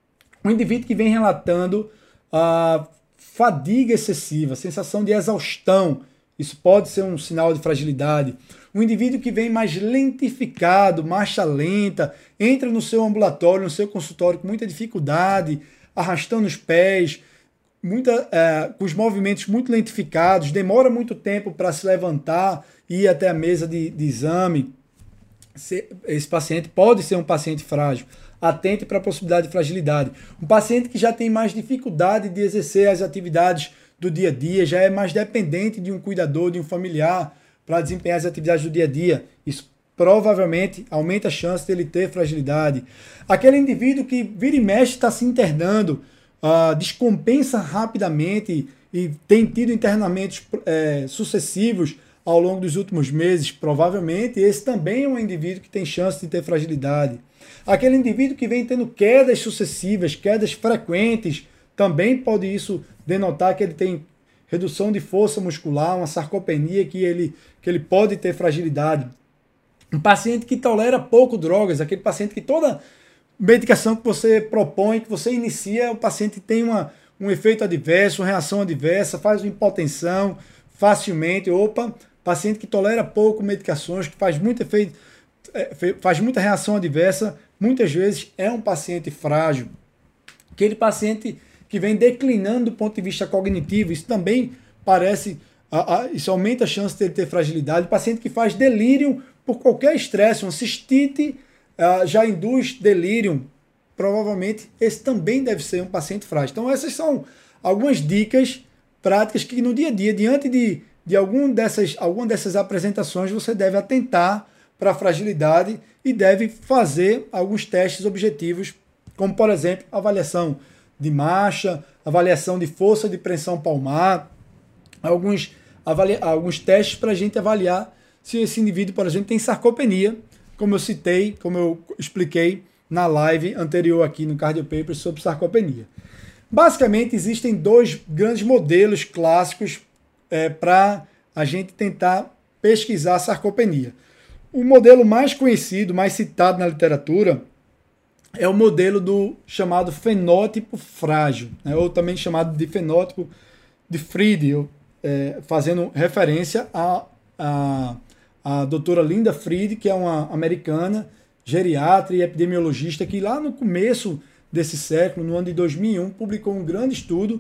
Um indivíduo que vem relatando a fadiga excessiva, sensação de exaustão, isso pode ser um sinal de fragilidade. Um indivíduo que vem mais lentificado, marcha lenta, entra no seu ambulatório, no seu consultório com muita dificuldade, arrastando os pés, muita, é, com os movimentos muito lentificados, demora muito tempo para se levantar e ir até a mesa de, de exame. Esse paciente pode ser um paciente frágil. Atente para a possibilidade de fragilidade. Um paciente que já tem mais dificuldade de exercer as atividades do dia a dia, já é mais dependente de um cuidador, de um familiar, para desempenhar as atividades do dia a dia. Isso provavelmente aumenta a chance de ele ter fragilidade. Aquele indivíduo que vira e mexe está se internando, uh, descompensa rapidamente e tem tido internamentos é, sucessivos ao longo dos últimos meses, provavelmente esse também é um indivíduo que tem chance de ter fragilidade. Aquele indivíduo que vem tendo quedas sucessivas, quedas frequentes, também pode isso denotar que ele tem redução de força muscular, uma sarcopenia, que ele, que ele pode ter fragilidade. Um paciente que tolera pouco drogas, aquele paciente que toda medicação que você propõe, que você inicia, o paciente tem uma, um efeito adverso, uma reação adversa, faz uma hipotensão facilmente. Opa, paciente que tolera pouco medicações, que faz muito efeito, faz muita reação adversa, muitas vezes é um paciente frágil. Aquele paciente que vem declinando do ponto de vista cognitivo, isso também parece, isso aumenta a chance de ele ter fragilidade. O paciente que faz delírio por qualquer estresse, uma cistite já induz delírio, provavelmente esse também deve ser um paciente frágil. Então essas são algumas dicas práticas que no dia a dia, diante de, de algum dessas, alguma dessas apresentações, você deve atentar para a fragilidade e deve fazer alguns testes objetivos, como, por exemplo, avaliação de marcha, avaliação de força de pressão palmar, alguns, avalia, alguns testes para a gente avaliar se esse indivíduo, por exemplo, tem sarcopenia, como eu citei, como eu expliquei na live anterior aqui no Cardio Papers sobre sarcopenia. Basicamente, existem dois grandes modelos clássicos é, para a gente tentar pesquisar a sarcopenia. O modelo mais conhecido, mais citado na literatura, é o modelo do chamado fenótipo frágil, né, ou também chamado de fenótipo de Fried, é, fazendo referência a, a, a doutora Linda Fried, que é uma americana, geriatra e epidemiologista, que lá no começo desse século, no ano de dois mil e um, publicou um grande estudo,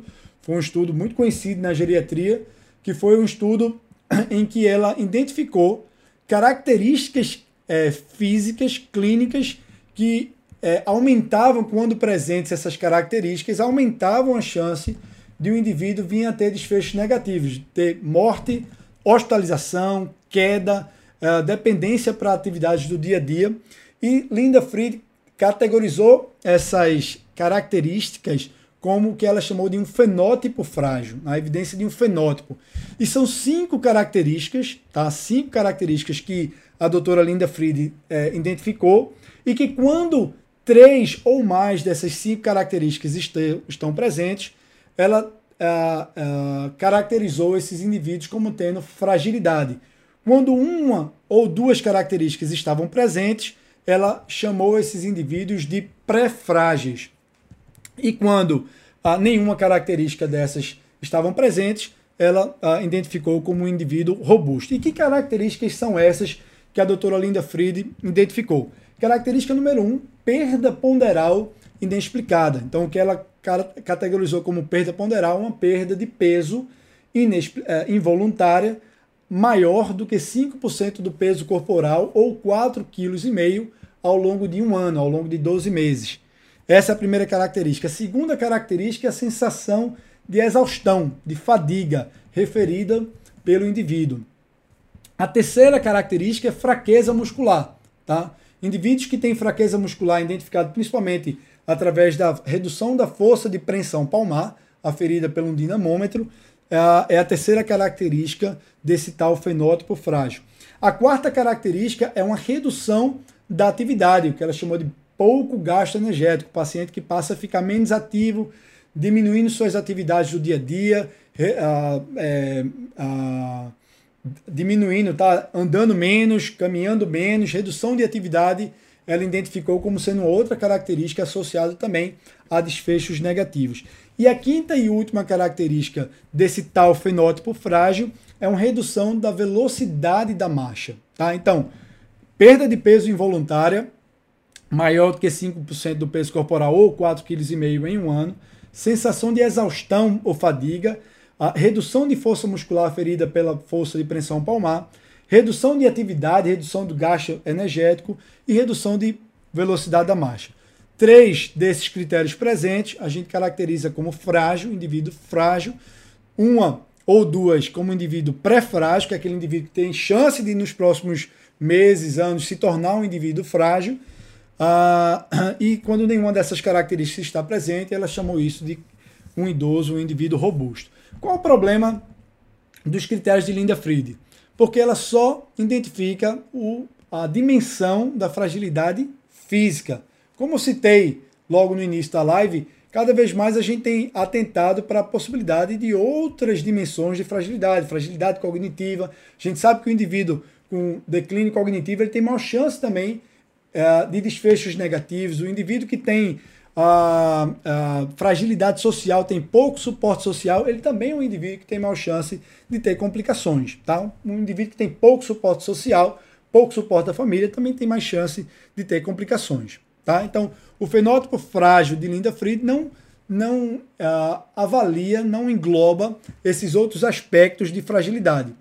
foi um estudo muito conhecido na geriatria, que foi um estudo em que ela identificou características é, físicas, clínicas, que é, aumentavam, quando presentes essas características, aumentavam a chance de um indivíduo vir a ter desfechos negativos, de ter morte, hospitalização, queda, é, dependência para atividades do dia a dia. E Linda Fried categorizou essas características como o que ela chamou de um fenótipo frágil, a evidência de um fenótipo. E são cinco características, tá? Cinco características que a doutora Linda Fried é, identificou, e que quando três ou mais dessas cinco características este, estão presentes, ela ah, ah, caracterizou esses indivíduos como tendo fragilidade. Quando uma ou duas características estavam presentes, ela chamou esses indivíduos de pré-frágeis. E quando ah, nenhuma característica dessas estavam presentes, ela ah, identificou como um indivíduo robusto. E que características são essas que a doutora Linda Fried identificou? Característica número um, perda ponderal inexplicada. Então, o que ela categorizou como perda ponderal é uma perda de peso involuntária maior do que cinco por cento do peso corporal ou quatro vírgula cinco quilos ao longo de um ano, ao longo de doze meses. Essa é a primeira característica. A segunda característica é a sensação de exaustão, de fadiga, referida pelo indivíduo. A terceira característica é fraqueza muscular. Tá? Indivíduos que têm fraqueza muscular, identificado principalmente através da redução da força de preensão palmar, aferida pelo dinamômetro, é a terceira característica desse tal fenótipo frágil. A quarta característica é uma redução da atividade, o que ela chamou de pouco gasto energético, o paciente que passa a ficar menos ativo, diminuindo suas atividades do dia a dia, a, é, a, diminuindo, tá? Andando menos, caminhando menos, redução de atividade, ela identificou como sendo outra característica associada também a desfechos negativos. E a quinta e última característica desse tal fenótipo frágil é uma redução da velocidade da marcha. Tá? Então, perda de peso involuntária, maior do que cinco por cento do peso corporal ou quatro vírgula cinco quilos em um ano, sensação de exaustão ou fadiga, a redução de força muscular ferida pela força de preensão palmar, redução de atividade, redução do gasto energético e redução de velocidade da marcha. Três desses critérios presentes a gente caracteriza como frágil, indivíduo frágil, uma ou duas como indivíduo pré-frágil, que é aquele indivíduo que tem chance de nos próximos meses, anos, se tornar um indivíduo frágil, ah, e quando nenhuma dessas características está presente, ela chamou isso de um idoso, um indivíduo robusto. Qual o problema dos critérios de Linda Fried? Porque ela só identifica o, a dimensão da fragilidade física. Como eu citei logo no início da live, cada vez mais a gente tem atentado para a possibilidade de outras dimensões de fragilidade, fragilidade cognitiva. A gente sabe que o indivíduo com declínio cognitivo ele tem maior chance também é, de desfechos negativos. O indivíduo que tem a, a fragilidade social, tem pouco suporte social, ele também é um indivíduo que tem maior chance de ter complicações. Tá? Um indivíduo que tem pouco suporte social, pouco suporte da família, também tem mais chance de ter complicações. Tá? Então, o fenótipo frágil de Linda Fried não, não uh, avalia, não engloba esses outros aspectos de fragilidade.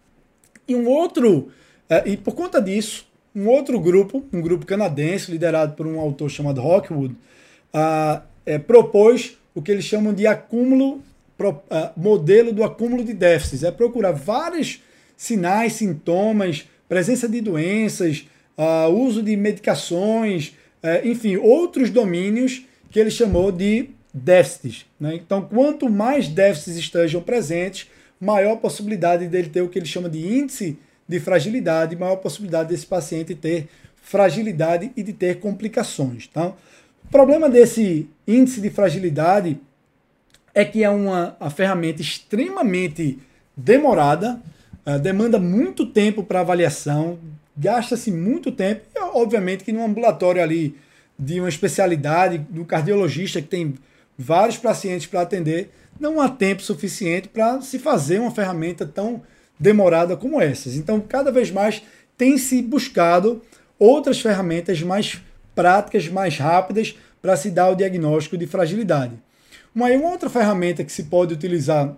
E um outro, uh, e por conta disso, um outro grupo, um grupo canadense, liderado por um autor chamado Rockwood, uh, é, propôs o que eles chamam de acúmulo, pro, uh, modelo do acúmulo de déficits. É procurar vários sinais, sintomas, presença de doenças, uh, uso de medicações, uh, enfim, outros domínios que ele chamou de déficits. Né? Então, quanto mais déficits estejam presentes, maior a possibilidade dele ter o que ele chama de índice de fragilidade, maior a possibilidade desse paciente ter fragilidade e de ter complicações. Tá? O problema desse índice de fragilidade é que é uma, uma ferramenta extremamente demorada, uh, demanda muito tempo para avaliação, gasta-se muito tempo, e obviamente que num ambulatório ali de uma especialidade, do cardiologista que tem vários pacientes para atender, não há tempo suficiente para se fazer uma ferramenta tão demorada como essas. Então, cada vez mais tem se buscado outras ferramentas mais práticas, mais rápidas, para se dar o diagnóstico de fragilidade. Uma, uma outra ferramenta que se pode utilizar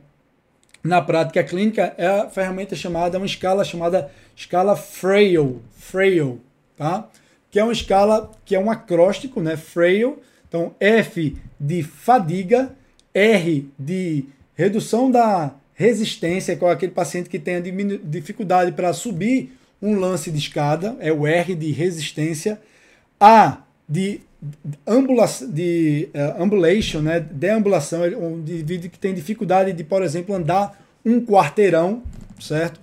na prática clínica é a ferramenta chamada, uma escala chamada escala Frail, Frail, tá? Que é uma escala que é um acróstico, né? Frail. Então, F de fadiga, R de redução da resistência, com aquele paciente que tem a dificuldade para subir um lance de escada, é o R de resistência, A de ambulação, de uh, ambulation, né, deambulação, um indivíduo que tem dificuldade de, por exemplo, andar um quarteirão, certo?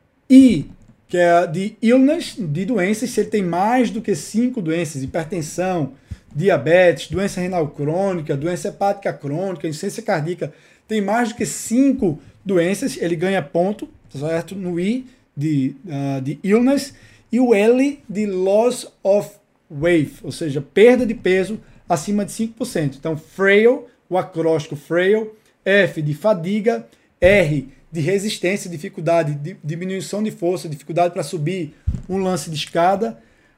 I, que é de illness, de doenças, se ele tem mais do que cinco doenças, hipertensão, diabetes, doença renal crônica, doença hepática crônica, insuficiência cardíaca, tem mais do que cinco doenças, ele ganha ponto, certo? No I, de, uh, de illness, e o L de loss of weight, ou seja, perda de peso acima de cinco por cento. Então, frail, o acróstico frail, F de fadiga, R de resistência, dificuldade, de diminuição de força, dificuldade para subir um lance de escada,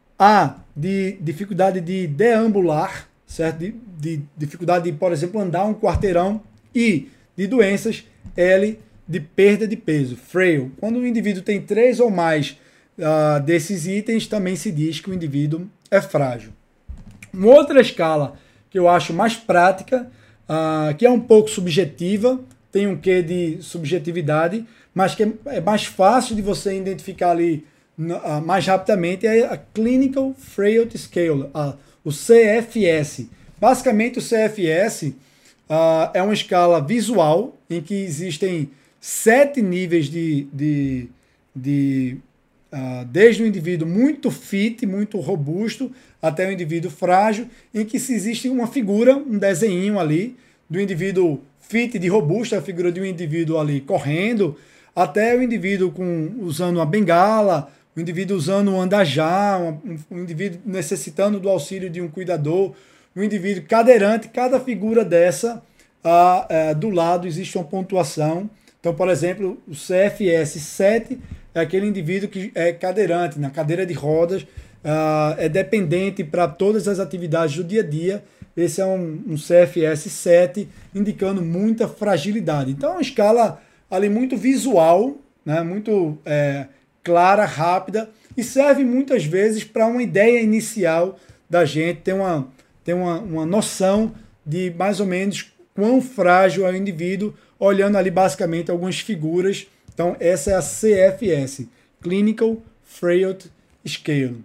A de dificuldade de deambular, certo? De, de dificuldade de, por exemplo, andar um quarteirão, I de doenças, L de perda de peso, frail. Quando o indivíduo tem três ou mais uh, desses itens, também se diz que o indivíduo é frágil. Uma outra escala que eu acho mais prática, uh, que é um pouco subjetiva, tem um quê de subjetividade, mas que é, é mais fácil de você identificar ali uh, mais rapidamente, é a Clinical Frailty Scale, uh, o C F S. Basicamente, o C F S uh, é uma escala visual em que existem sete níveis de, de, de uh, desde o indivíduo muito fit, muito robusto, até o indivíduo frágil, em que se existe uma figura, um desenho ali, do indivíduo fit de robusto, a figura de um indivíduo ali correndo, até o indivíduo com, usando uma bengala, o indivíduo usando um andajá, um, um indivíduo necessitando do auxílio de um cuidador, um indivíduo cadeirante. Cada figura dessa, uh, uh, do lado existe uma pontuação. Então, por exemplo, o C F S sete é aquele indivíduo que é cadeirante, na cadeira de rodas, uh, é dependente para todas as atividades do dia a dia. Esse é um, um C F S sete, indicando muita fragilidade. Então, é uma escala ali muito visual, né, muito é, clara, rápida, e serve muitas vezes para uma ideia inicial da gente ter uma, ter uma, uma noção de mais ou menos quão frágil é o indivíduo, olhando ali basicamente algumas figuras. Então, essa é a C F S, Clinical Frailty Scale.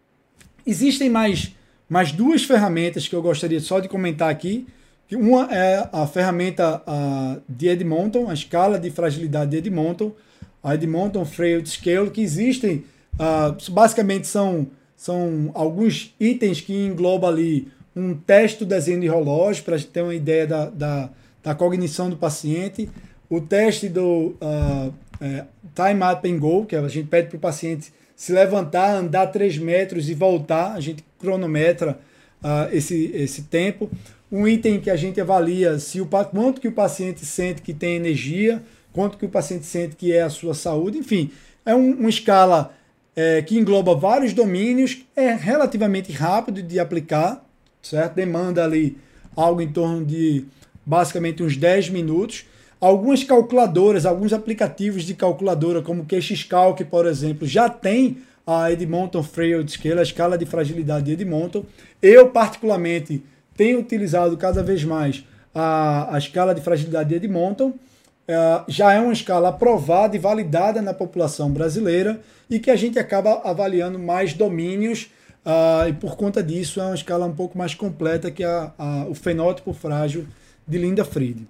Existem mais, mais duas ferramentas que eu gostaria só de comentar aqui. Uma é a ferramenta a, de Edmonton, a escala de fragilidade de Edmonton, a Edmonton Frailty Scale, que existem, uh, basicamente são, são alguns itens que englobam ali um teste do desenho de relógio, para a gente ter uma ideia da, da, da cognição do paciente, o teste do uh, é, Time Up and Go, que a gente pede para o paciente se levantar, andar três metros e voltar, a gente cronometra uh, esse, esse tempo. Um item que a gente avalia se o, quanto que o paciente sente que tem energia, quanto que o paciente sente que é a sua saúde, enfim, é um, uma escala é, que engloba vários domínios, é relativamente rápido de aplicar, certo? Demanda ali algo em torno de basicamente uns dez minutos. Algumas calculadoras, alguns aplicativos de calculadora, como o Q X Calc, por exemplo, já tem a Edmonton Frailty Scale, a escala de fragilidade de Edmonton. Eu, particularmente, tenho utilizado cada vez mais a, a escala de fragilidade de Edmonton. Uh, já é uma escala aprovada e validada na população brasileira e que a gente acaba avaliando mais domínios, uh, e por conta disso é uma escala um pouco mais completa que a, a, o fenótipo frágil de Linda Fried.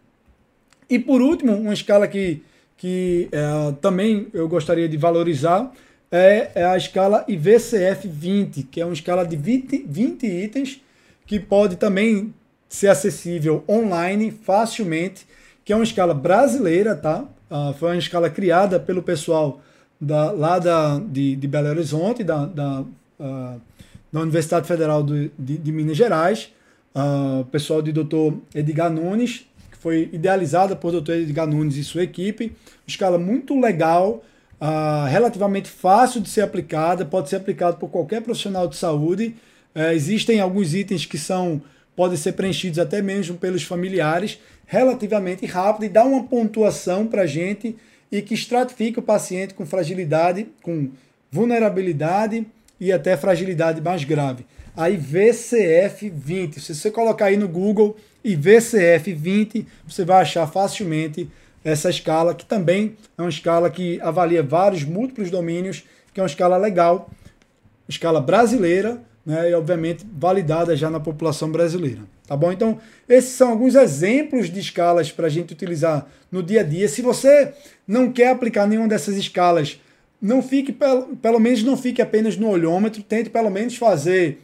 E por último, uma escala que, que uh, também eu gostaria de valorizar é, é a escala I V C F vinte, que é uma escala de vinte, vinte itens, que pode também ser acessível online facilmente, que é uma escala brasileira, tá? Uh, foi uma escala criada pelo pessoal da, lá da, de, de Belo Horizonte, da, da, uh, da Universidade Federal do, de, de Minas Gerais, uh, pessoal de doutor Edgar Nunes, que foi idealizada por doutor Edgar Nunes e sua equipe. Escala muito legal, uh, relativamente fácil de ser aplicada, pode ser aplicado por qualquer profissional de saúde. Uh, existem alguns itens que são podem ser preenchidos até mesmo pelos familiares, relativamente rápido, e dá uma pontuação para a gente e que estratifica o paciente com fragilidade, com vulnerabilidade e até fragilidade mais grave. Aí V C F vinte, se você colocar aí no Google e V C F vinte, você vai achar facilmente essa escala, que também é uma escala que avalia vários múltiplos domínios, que é uma escala legal, escala brasileira, né, e obviamente validada já na população brasileira. Tá bom? Então, esses são alguns exemplos de escalas para a gente utilizar no dia a dia. Se você não quer aplicar nenhuma dessas escalas, não fique, pelo, pelo menos não fique apenas no olhômetro, tente pelo menos fazer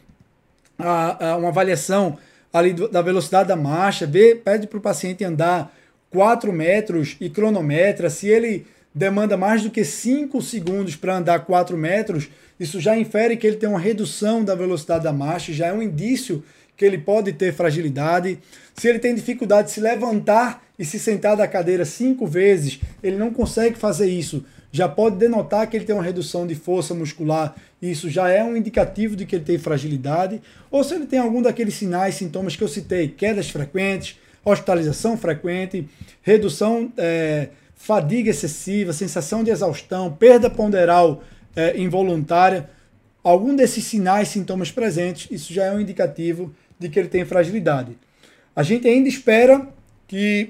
a, a, uma avaliação ali do, da velocidade da marcha, vê, pede para o paciente andar quatro metros e cronometra. Se ele demanda mais do que cinco segundos para andar quatro metros, isso já infere que ele tem uma redução da velocidade da marcha, já é um indício que ele pode ter fragilidade. Se ele tem dificuldade de se levantar e se sentar da cadeira cinco vezes, ele não consegue fazer isso, já pode denotar que ele tem uma redução de força muscular, e isso já é um indicativo de que ele tem fragilidade. Ou se ele tem algum daqueles sinais, sintomas que eu citei, quedas frequentes, hospitalização frequente, redução, é, fadiga excessiva, sensação de exaustão, perda ponderal é, involuntária, algum desses sinais, sintomas presentes, isso já é um indicativo de que ele tem fragilidade. A gente ainda espera que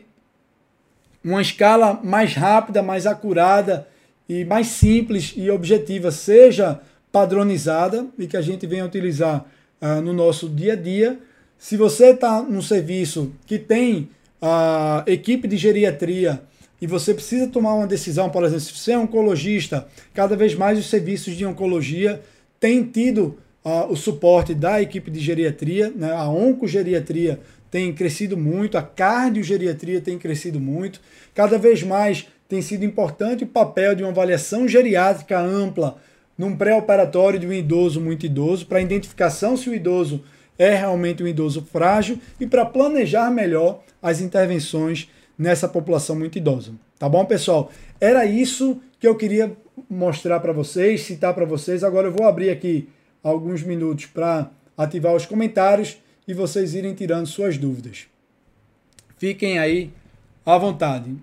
uma escala mais rápida, mais acurada e mais simples e objetiva seja padronizada e que a gente venha utilizar uh, no nosso dia a dia. Se você está num serviço que tem a equipe de geriatria e você precisa tomar uma decisão, por exemplo, se você é oncologista, cada vez mais os serviços de oncologia têm tido uh, o suporte da equipe de geriatria, né? A oncogeriatria tem crescido muito, a cardiogeriatria tem crescido muito, cada vez mais tem sido importante o papel de uma avaliação geriátrica ampla num pré-operatório de um idoso muito idoso, para identificação se o idoso é realmente um idoso frágil e para planejar melhor as intervenções nessa população muito idosa. Tá bom, pessoal? Era isso que eu queria mostrar para vocês, citar para vocês. Agora eu vou abrir aqui alguns minutos para ativar os comentários e vocês irem tirando suas dúvidas. Fiquem aí à vontade.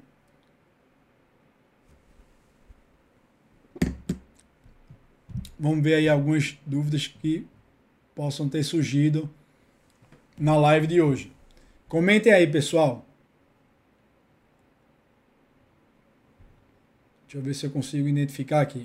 Vamos ver aí algumas dúvidas que possam ter surgido na live de hoje. Comentem aí, pessoal. Deixa eu ver se eu consigo identificar aqui.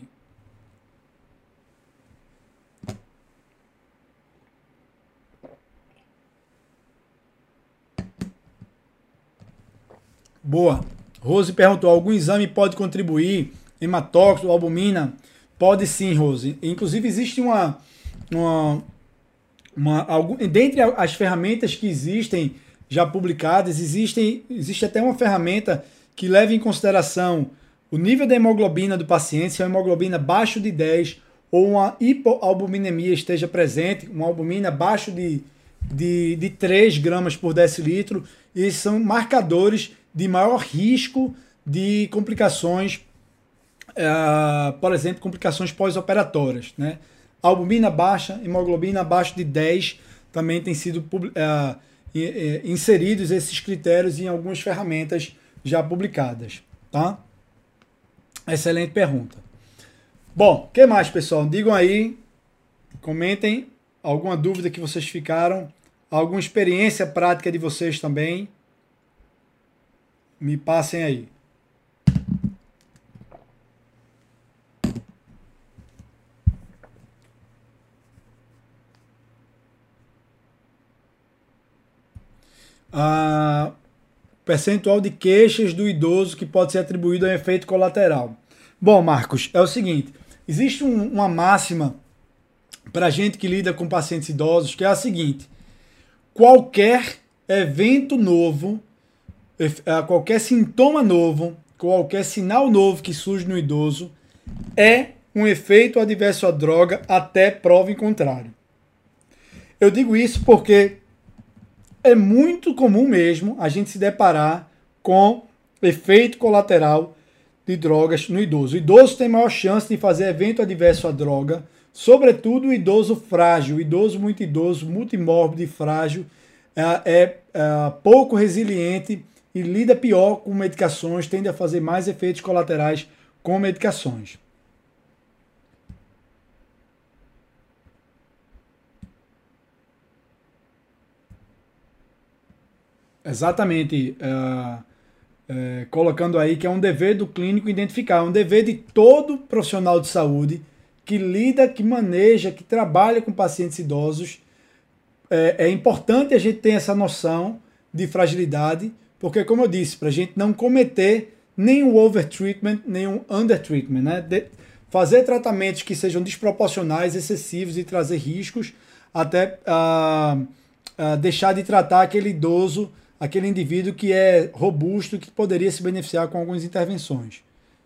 Boa. Rose perguntou, algum exame pode contribuir? Hematócrito, albumina? Pode sim, Rose. Inclusive existe uma... uma, uma algum, dentre as ferramentas que existem já publicadas, existem, existe até uma ferramenta que leva em consideração o nível da hemoglobina do paciente, se a hemoglobina abaixo de dez ou uma hipoalbuminemia esteja presente, uma albumina abaixo de, de, de três gramas por decilitro, e esses são marcadores de maior risco de complicações, uh, por exemplo, complicações pós-operatórias, né? Albumina baixa, hemoglobina abaixo de dez, também tem sido uh, inseridos esses critérios em algumas ferramentas já publicadas, tá? Excelente pergunta. Bom, o que mais, pessoal? Digam aí, comentem alguma dúvida que vocês ficaram, alguma experiência prática de vocês também. Me passem aí. Ah, percentual de queixas do idoso que pode ser atribuído a um efeito colateral. Bom, Marcos, é o seguinte, existe um, uma máxima para a gente que lida com pacientes idosos, que é a seguinte: qualquer evento novo, qualquer sintoma novo, qualquer sinal novo que surge no idoso é um efeito adverso à droga até prova em contrário. Eu digo isso porque é muito comum mesmo a gente se deparar com efeito colateral de drogas no idoso. O idoso tem maior chance de fazer evento adverso à droga, sobretudo o idoso frágil, o idoso muito idoso, multimórbido e frágil, é, é, é pouco resiliente e lida pior com medicações, tende a fazer mais efeitos colaterais com medicações. Exatamente, uh, uh, colocando aí que é um dever do clínico identificar, é um dever de todo profissional de saúde que lida, que maneja, que trabalha com pacientes idosos. É, é importante a gente ter essa noção de fragilidade, porque, como eu disse, para a gente não cometer nenhum overtreatment, nenhum undertreatment, né? De, fazer tratamentos que sejam desproporcionais, excessivos e trazer riscos, até uh, uh, deixar de tratar aquele idoso, aquele indivíduo que é robusto, que poderia se beneficiar com algumas intervenções.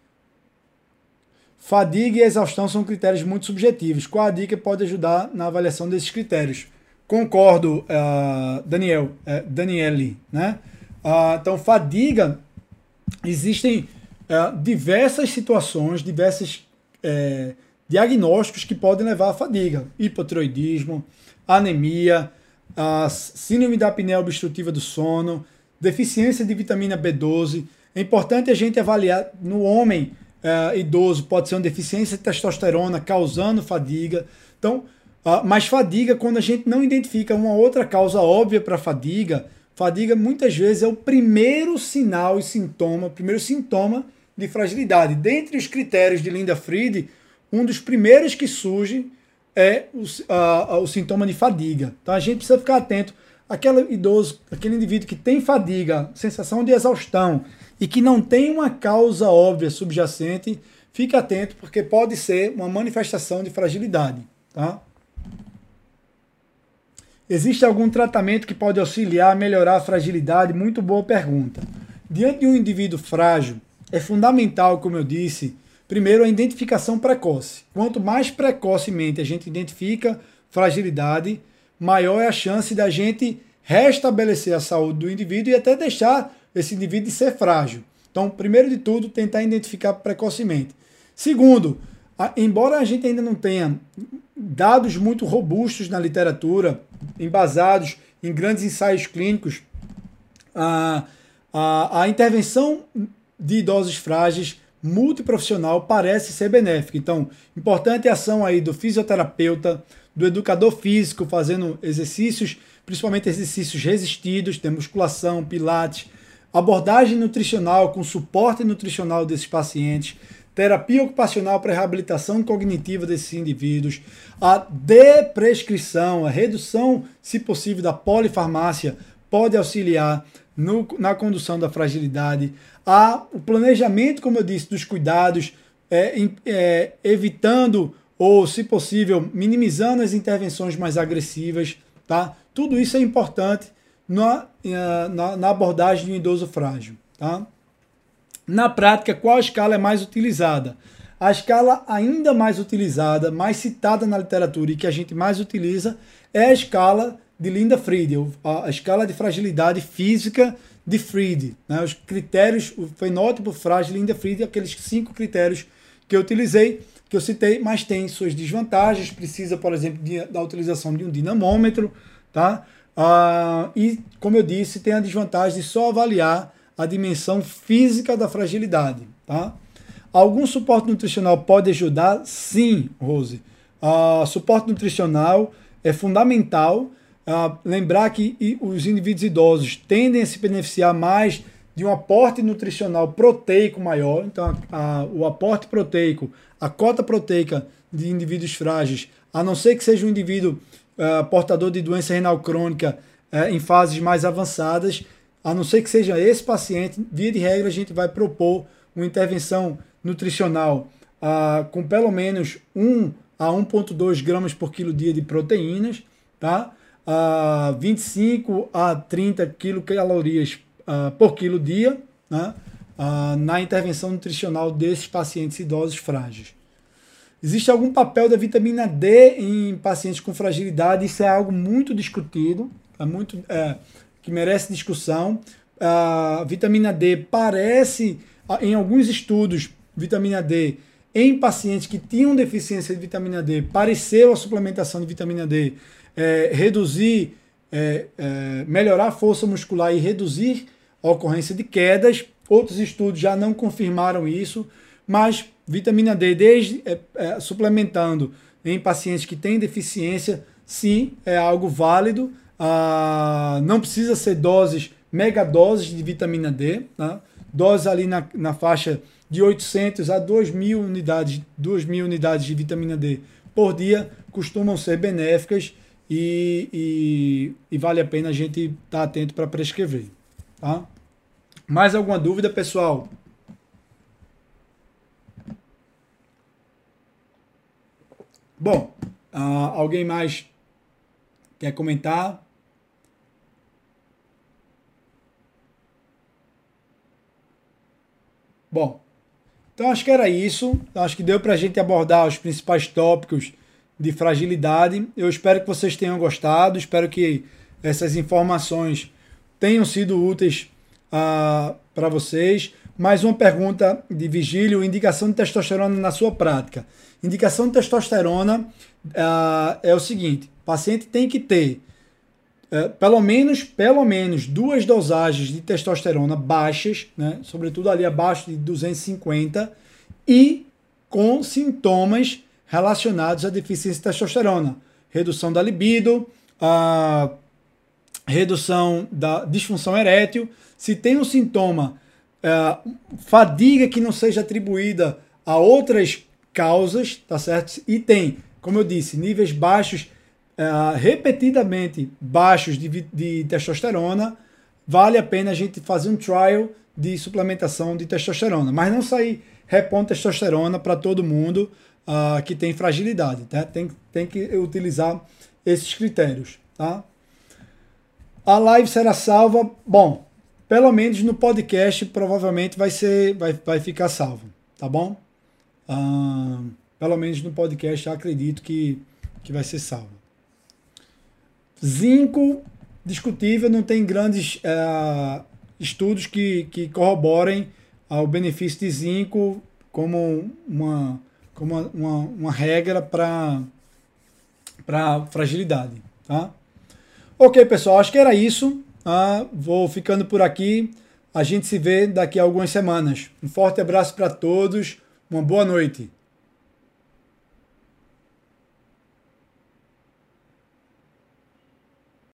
Fadiga e exaustão são critérios muito subjetivos. Qual a dica pode ajudar na avaliação desses critérios? Concordo, uh, Daniel, uh, Daniele, né? Uh, então, fadiga, existem uh, diversas situações, diversos uh, diagnósticos que podem levar à fadiga. Hipotiroidismo, anemia, a síndrome da apneia obstrutiva do sono, deficiência de vitamina B doze. É importante a gente avaliar no homem uh, idoso, pode ser uma deficiência de testosterona causando fadiga. Então, uh, mas fadiga, quando a gente não identifica uma outra causa óbvia para fadiga, fadiga muitas vezes é o primeiro sinal e sintoma, o primeiro sintoma de fragilidade. Dentre os critérios de Linda Fried, um dos primeiros que surge é o, a, o sintoma de fadiga. Então a gente precisa ficar atento. Aquele idoso, aquele indivíduo que tem fadiga, sensação de exaustão e que não tem uma causa óbvia subjacente, fique atento porque pode ser uma manifestação de fragilidade. Tá? Existe algum tratamento que pode auxiliar a melhorar a fragilidade? Muito boa pergunta. Diante de um indivíduo frágil, é fundamental, como eu disse, primeiro, a identificação precoce. Quanto mais precocemente a gente identifica fragilidade, maior é a chance da gente restabelecer a saúde do indivíduo e até deixar esse indivíduo de ser frágil. Então, primeiro de tudo, tentar identificar precocemente. Segundo, a, embora a gente ainda não tenha dados muito robustos na literatura, embasados em grandes ensaios clínicos, a, a, a intervenção de idosos frágeis multiprofissional parece ser benéfica. Então, importante a ação aí do fisioterapeuta, do educador físico, fazendo exercícios, principalmente exercícios resistidos, tem musculação, pilates, abordagem nutricional com suporte nutricional desses pacientes, terapia ocupacional para reabilitação cognitiva desses indivíduos, a deprescrição, a redução, se possível, da polifarmácia pode auxiliar no, na condução da fragilidade, a, o planejamento, como eu disse, dos cuidados, é, é, evitando ou, se possível, minimizando as intervenções mais agressivas, tá? Tudo isso é importante na, na, na abordagem de um idoso frágil, tá? Na prática, qual escala é mais utilizada? A escala ainda mais utilizada, mais citada na literatura e que a gente mais utiliza é a escala de Linda Fried, a escala de fragilidade física de Fried, né? Os critérios, o fenótipo frágil de Linda Fried, aqueles cinco critérios que eu utilizei, que eu citei, mas tem suas desvantagens, precisa, por exemplo, de, da utilização de um dinamômetro, tá? Ah, e, como eu disse, tem a desvantagem de só avaliar a dimensão física da fragilidade, tá? Algum suporte nutricional pode ajudar? Sim, Rose. Ah, suporte nutricional é fundamental. Ah, lembrar que os indivíduos idosos tendem a se beneficiar mais de um aporte nutricional proteico maior. Então, a, a, o aporte proteico, a cota proteica de indivíduos frágeis, a não ser que seja um indivíduo ah, portador de doença renal crônica ah, em fases mais avançadas, a não ser que seja esse paciente, via de regra, a gente vai propor uma intervenção nutricional ah, com pelo menos um a um vírgula dois gramas por quilo dia de proteínas, tá? Ah, vinte e cinco a trinta quilocalorias ah, por quilo dia, né? ah, na intervenção nutricional desses pacientes idosos frágeis. Existe algum papel da vitamina D em pacientes com fragilidade? Isso é algo muito discutido, é muito... É, que merece discussão. A vitamina D parece, em alguns estudos, vitamina D em pacientes que tinham deficiência de vitamina D, pareceu a suplementação de vitamina D é, reduzir é, é, melhorar a força muscular e reduzir a ocorrência de quedas. Outros estudos já não confirmaram isso, mas vitamina D, desde é, é, suplementando em pacientes que têm deficiência, sim, é algo válido. Ah, não precisa ser doses, megadoses de vitamina D, tá? Doses ali na, na faixa de oitocentos a dois mil unidades, duas mil unidades de vitamina D por dia costumam ser benéficas e, e, e vale a pena a gente estar atento para prescrever. Tá? Mais alguma dúvida, pessoal? Bom, uh, alguém mais quer comentar? Bom, então acho que era isso. Acho que deu para a gente abordar os principais tópicos de fragilidade. Eu espero que vocês tenham gostado. Espero que essas informações tenham sido úteis uh, para vocês. Mais uma pergunta de Vigílio: indicação de testosterona na sua prática. Indicação de testosterona uh, é o seguinte: o paciente tem que ter uh, pelo menos, pelo menos duas dosagens de testosterona baixas, né, sobretudo ali abaixo de duzentos e cinquenta, e com sintomas relacionados à deficiência de testosterona. Redução da libido, uh, redução da disfunção erétil. Se tem um sintoma, uh, fadiga que não seja atribuída a outras causas, tá certo? E tem, como eu disse, níveis baixos, uh, repetidamente baixos de, de testosterona, vale a pena a gente fazer um trial de suplementação de testosterona, mas não sair repondo testosterona para todo mundo uh, que tem fragilidade, tá? Tem, tem que utilizar esses critérios, tá? A live será salva, bom, pelo menos no podcast provavelmente vai ser, vai, vai ficar salvo, tá bom? Uh, pelo menos no podcast já acredito que, que vai ser salvo. Zinco, discutível, não tem grandes uh, estudos que, que corroborem uh, o benefício de zinco como uma, como uma, uma, uma regra para para fragilidade, tá? Ok, pessoal, acho que era isso. Uh, vou ficando por aqui. A gente se vê daqui a algumas semanas. Um forte abraço para todos. Uma boa noite.